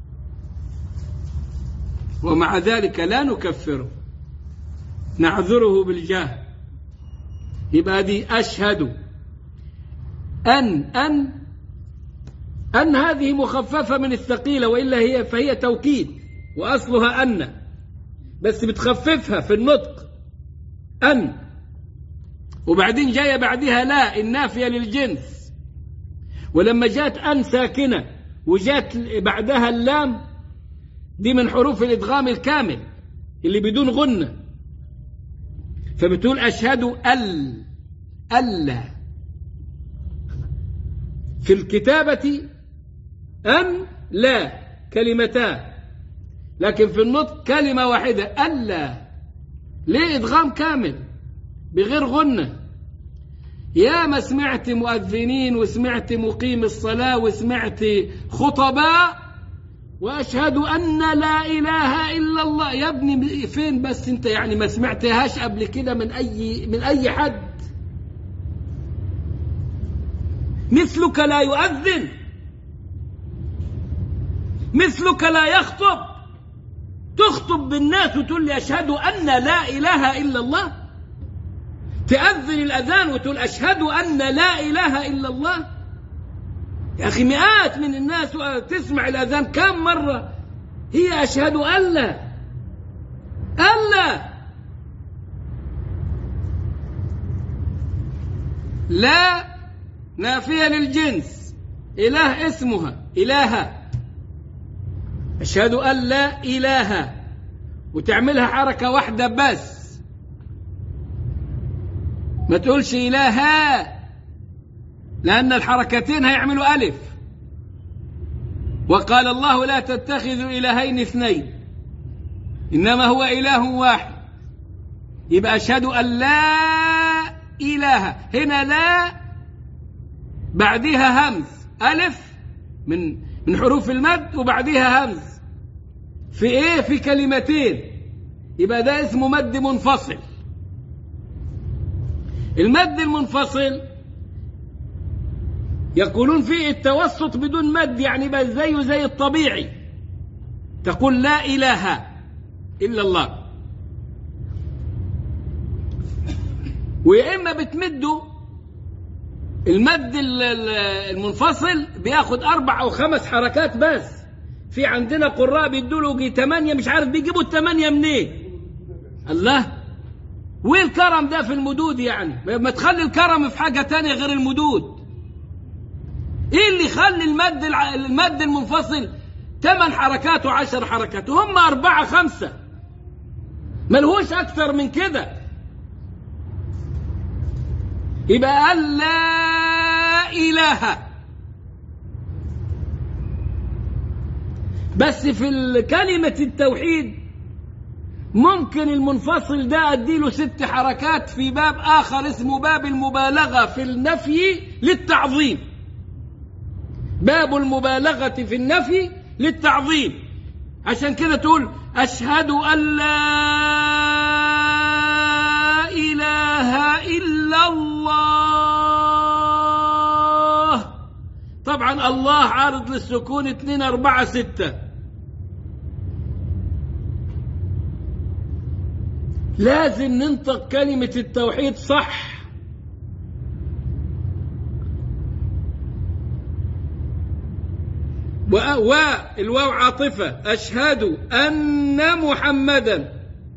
ومع ذلك لا نكفر، نعذره بالجهل. يبقى دي أشهد. أن أن أن هذه مخففة من الثقيلة، وإلا هي فهي توكيد وأصلها أن، بس بتخففها في النطق أن. وبعدين جاية بعدها لا النافية للجنس. ولما جاءت أن ساكنة وجاءت بعدها اللام، دي من حروف الإدغام الكامل، اللي بدون غنة. فبتقول أشهد ال ألا. في الكتابة أن لا كلمتان، لكن في النطق كلمة واحدة ألا. ليه إدغام كامل بغير غنة؟ يا ما سمعت مؤذنين وسمعت مقيم الصلاة وسمعت خطباء وأشهد أن لا إله إلا الله. يا ابني فين بس أنت؟ يعني ما سمعتهاش قبل كده من أي من أي حد؟ مثلك لا يؤذن، مثلك لا يخطب، تخطب بالناس وتقول لي أشهد أن لا إله إلا الله؟ تأذن الأذان وتقول أشهد أن لا إله إلا الله؟ يا أخي مئات من الناس تسمع الأذان كم مرة هي أشهد أن لا ألا. لا نافية للجنس، إله اسمها إلها. أشهد أن لا إله وتعملها حركة واحدة بس، ما تقولش إلها، لأن الحركتين هيعملوا ألف. وقال الله لا تتخذوا إلهين اثنين إنما هو إله واحد. يبقى أشهد أن لا إله، هنا لا بعدها همز ألف من من حروف المد وبعدها همز في إيه؟ في كلمتين، يبقى ده اسمه مد منفصل. المد المنفصل يقولون فيه التوسط بدون مد، يعني بس زيه زي الطبيعي، تقول لا إله إلا الله. ويا إما بتمده المد المنفصل بياخد أربع أو خمس حركات بس. في عندنا قراء بيدوا له ثمانية، مش عارف بيجيبوا الثمانية منين. الله، وين الكرم ده في المدود؟ يعني ما تخلي الكرم في حاجة تانية غير المدود. ايه اللي يخلي المد المد المنفصل ثمان حركات وعشر حركات وهم أربعة خمسة؟ ملهوش أكثر من كده. يبقى لا إله. بس في كلمة التوحيد ممكن المنفصل ده أديله ست حركات في باب آخر اسمه باب المبالغة في النفي للتعظيم. باب المبالغة في النفي للتعظيم. عشان كده تقول أشهد أن لا إله إلا الله. طبعا الله عارض للسكون اثنين أربعة ستة. لازم ننطق كلمة التوحيد صح. والواو عاطفة. أشهد أن محمدا.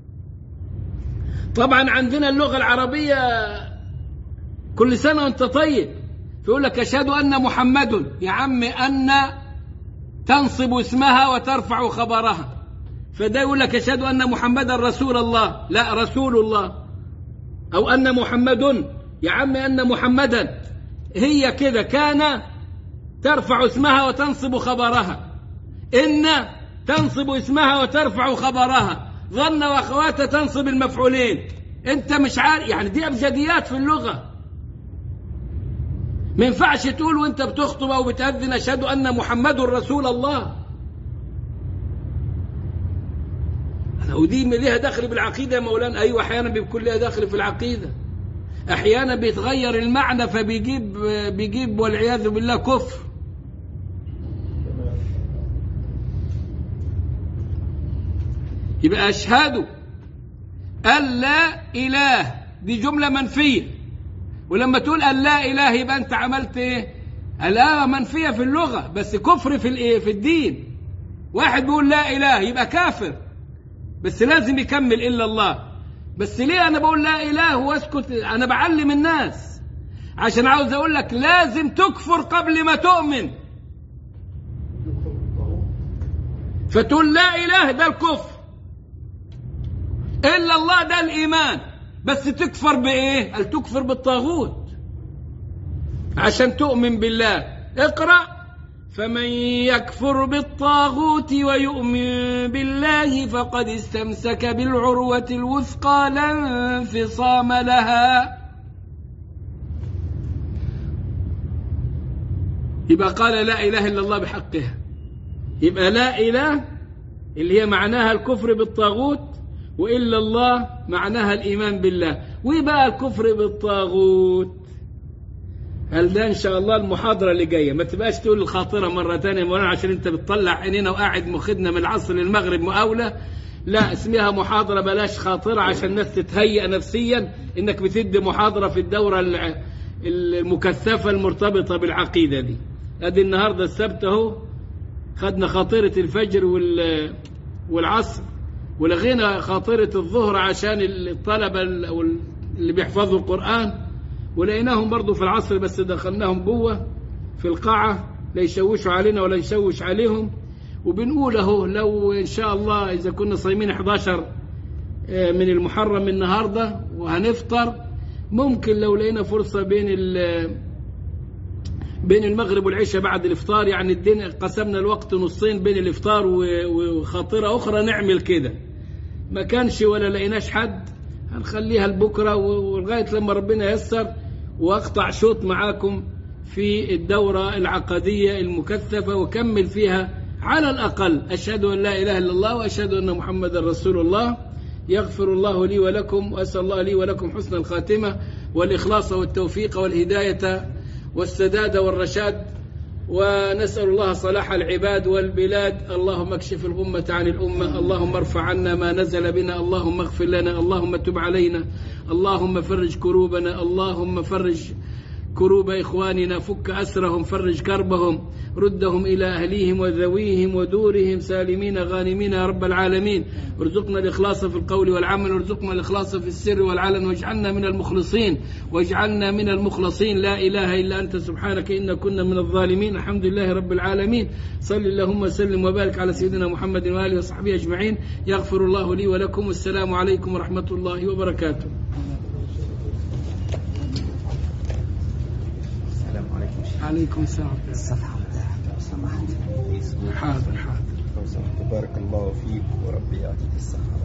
طبعا عندنا اللغة العربية كل سنة وانت طيب يقول لك أشهد أن محمد. يا عم أن تنصب اسمها وترفع خبرها، فده يقول لك أشهد أن محمدا رسول الله. لا، رسول الله. أو أن محمد. يا عم أن محمدا هي كده، كان ترفع اسمها وتنصب خبرها، إن تنصب اسمها وترفع خبرها، ظن وأخواتها تنصب المفعولين. أنت مش عارف يعني دي أبجديات في اللغة. ما ينفعش تقول وأنت بتخطب أو بتأذن أشهد أن محمد رسول الله. ودي ليها دخل بالعقيدة يا مولانا. أيوة، أحيانا بيكون لها دخل في العقيدة، أحيانا بيتغير المعنى فبيجيب بيجيب والعياذ بالله كفر. يبقى أشهد أن لا إله دي جملة منفية، ولما تقول أن لا إله يبقى أنت عملت إيه؟ الآية منفية في اللغة بس كفر في الإيه؟ في الدين. واحد بيقول لا إله يبقى كافر، بس لازم يكمل إلا الله. بس ليه أنا بقول لا إله واسكت؟ أنا بعلم الناس عشان عاوز أقول لك لازم تكفر قبل ما تؤمن. فتقول لا إله ده الكفر، إلا الله ده الإيمان، بس تكفر بإيه؟ قال تكفر بالطاغوت عشان تؤمن بالله. اقرأ: فمن يكفر بالطاغوت ويؤمن بالله فقد استمسك بالعروة الوثقى لا انفصام لها. يبقى قال لا إله إلا الله بحقها. يبقى لا إله اللي هي معناها الكفر بالطاغوت، وإلا الله معناها الإيمان بالله. ويبقى الكفر بالطاغوت هل ده إن شاء الله المحاضرة اللي جاية. ما تبقاش تقول الخاطرة مرة تانية مولانا عشان أنت بتطلع عينينا وقاعد مخدنا من العصر للمغرب مقاولة. لا، اسمها محاضرة بلاش خاطرة عشان الناس تتهيأ نفسيا إنك بتدي محاضرة في الدورة المكثفة المرتبطة بالعقيدة دي. أدي النهاردة السبت أهو خدنا خاطرة الفجر والعصر، ولغينا خاطرة الظهر عشان الطلبة اللي بيحفظوا القرآن، ولقيناهم برضو في العصر بس دخلناهم جوه في القاعة لا يشوشوا علينا ولا نشوش عليهم. وبنقول اهو لو ان شاء الله اذا كنا صايمين احد عشر من المحرم النهارده وهنفطر، ممكن لو لقينا فرصة بين بين المغرب والعشاء بعد الافطار، يعني الدين قسمنا الوقت نصين بين الافطار وخاطرة اخرى، نعمل كده. ما كانش ولا لقيناش حد هنخليها لبكرة ولغاية لما ربنا ييسر، واقطع شوط معاكم في الدورة العقدية المكثفة وكمل فيها على الأقل أشهد أن لا إله إلا الله وأشهد أن محمد رسول الله. يغفر الله لي ولكم، وأسأل الله لي ولكم حسن الخاتمة والإخلاص والتوفيق والهداية والسداد والرشاد، ونسأل الله صلاح العباد والبلاد. اللهم اكشف الغمة عن الأمة، اللهم ارفع عنا ما نزل بنا، اللهم اغفر لنا، اللهم تب علينا، اللهم فرج كروبنا، اللهم فرج كروب إخواننا، فك أسرهم، فرج كربهم، ردهم إلى أهليهم وذويهم ودورهم سالمين غانمين يا رب العالمين. ارزقنا الإخلاص في القول والعمل، ارزقنا الإخلاص في السر والعلن، واجعلنا من المخلصين، واجعلنا من المخلصين. لا إله إلا أنت سبحانك إنا كنا من الظالمين. الحمد لله رب العالمين. صل اللهم وسلم وبارك على سيدنا محمد وآله وصحبه أجمعين. يغفر الله لي ولكم، والسلام عليكم ورحمة الله وبركاته. عليكم السلام. الصفحة لو سمحت. حاضر حاضر. لو سمحت. بارك الله فيك وربي يعطيك الصحة.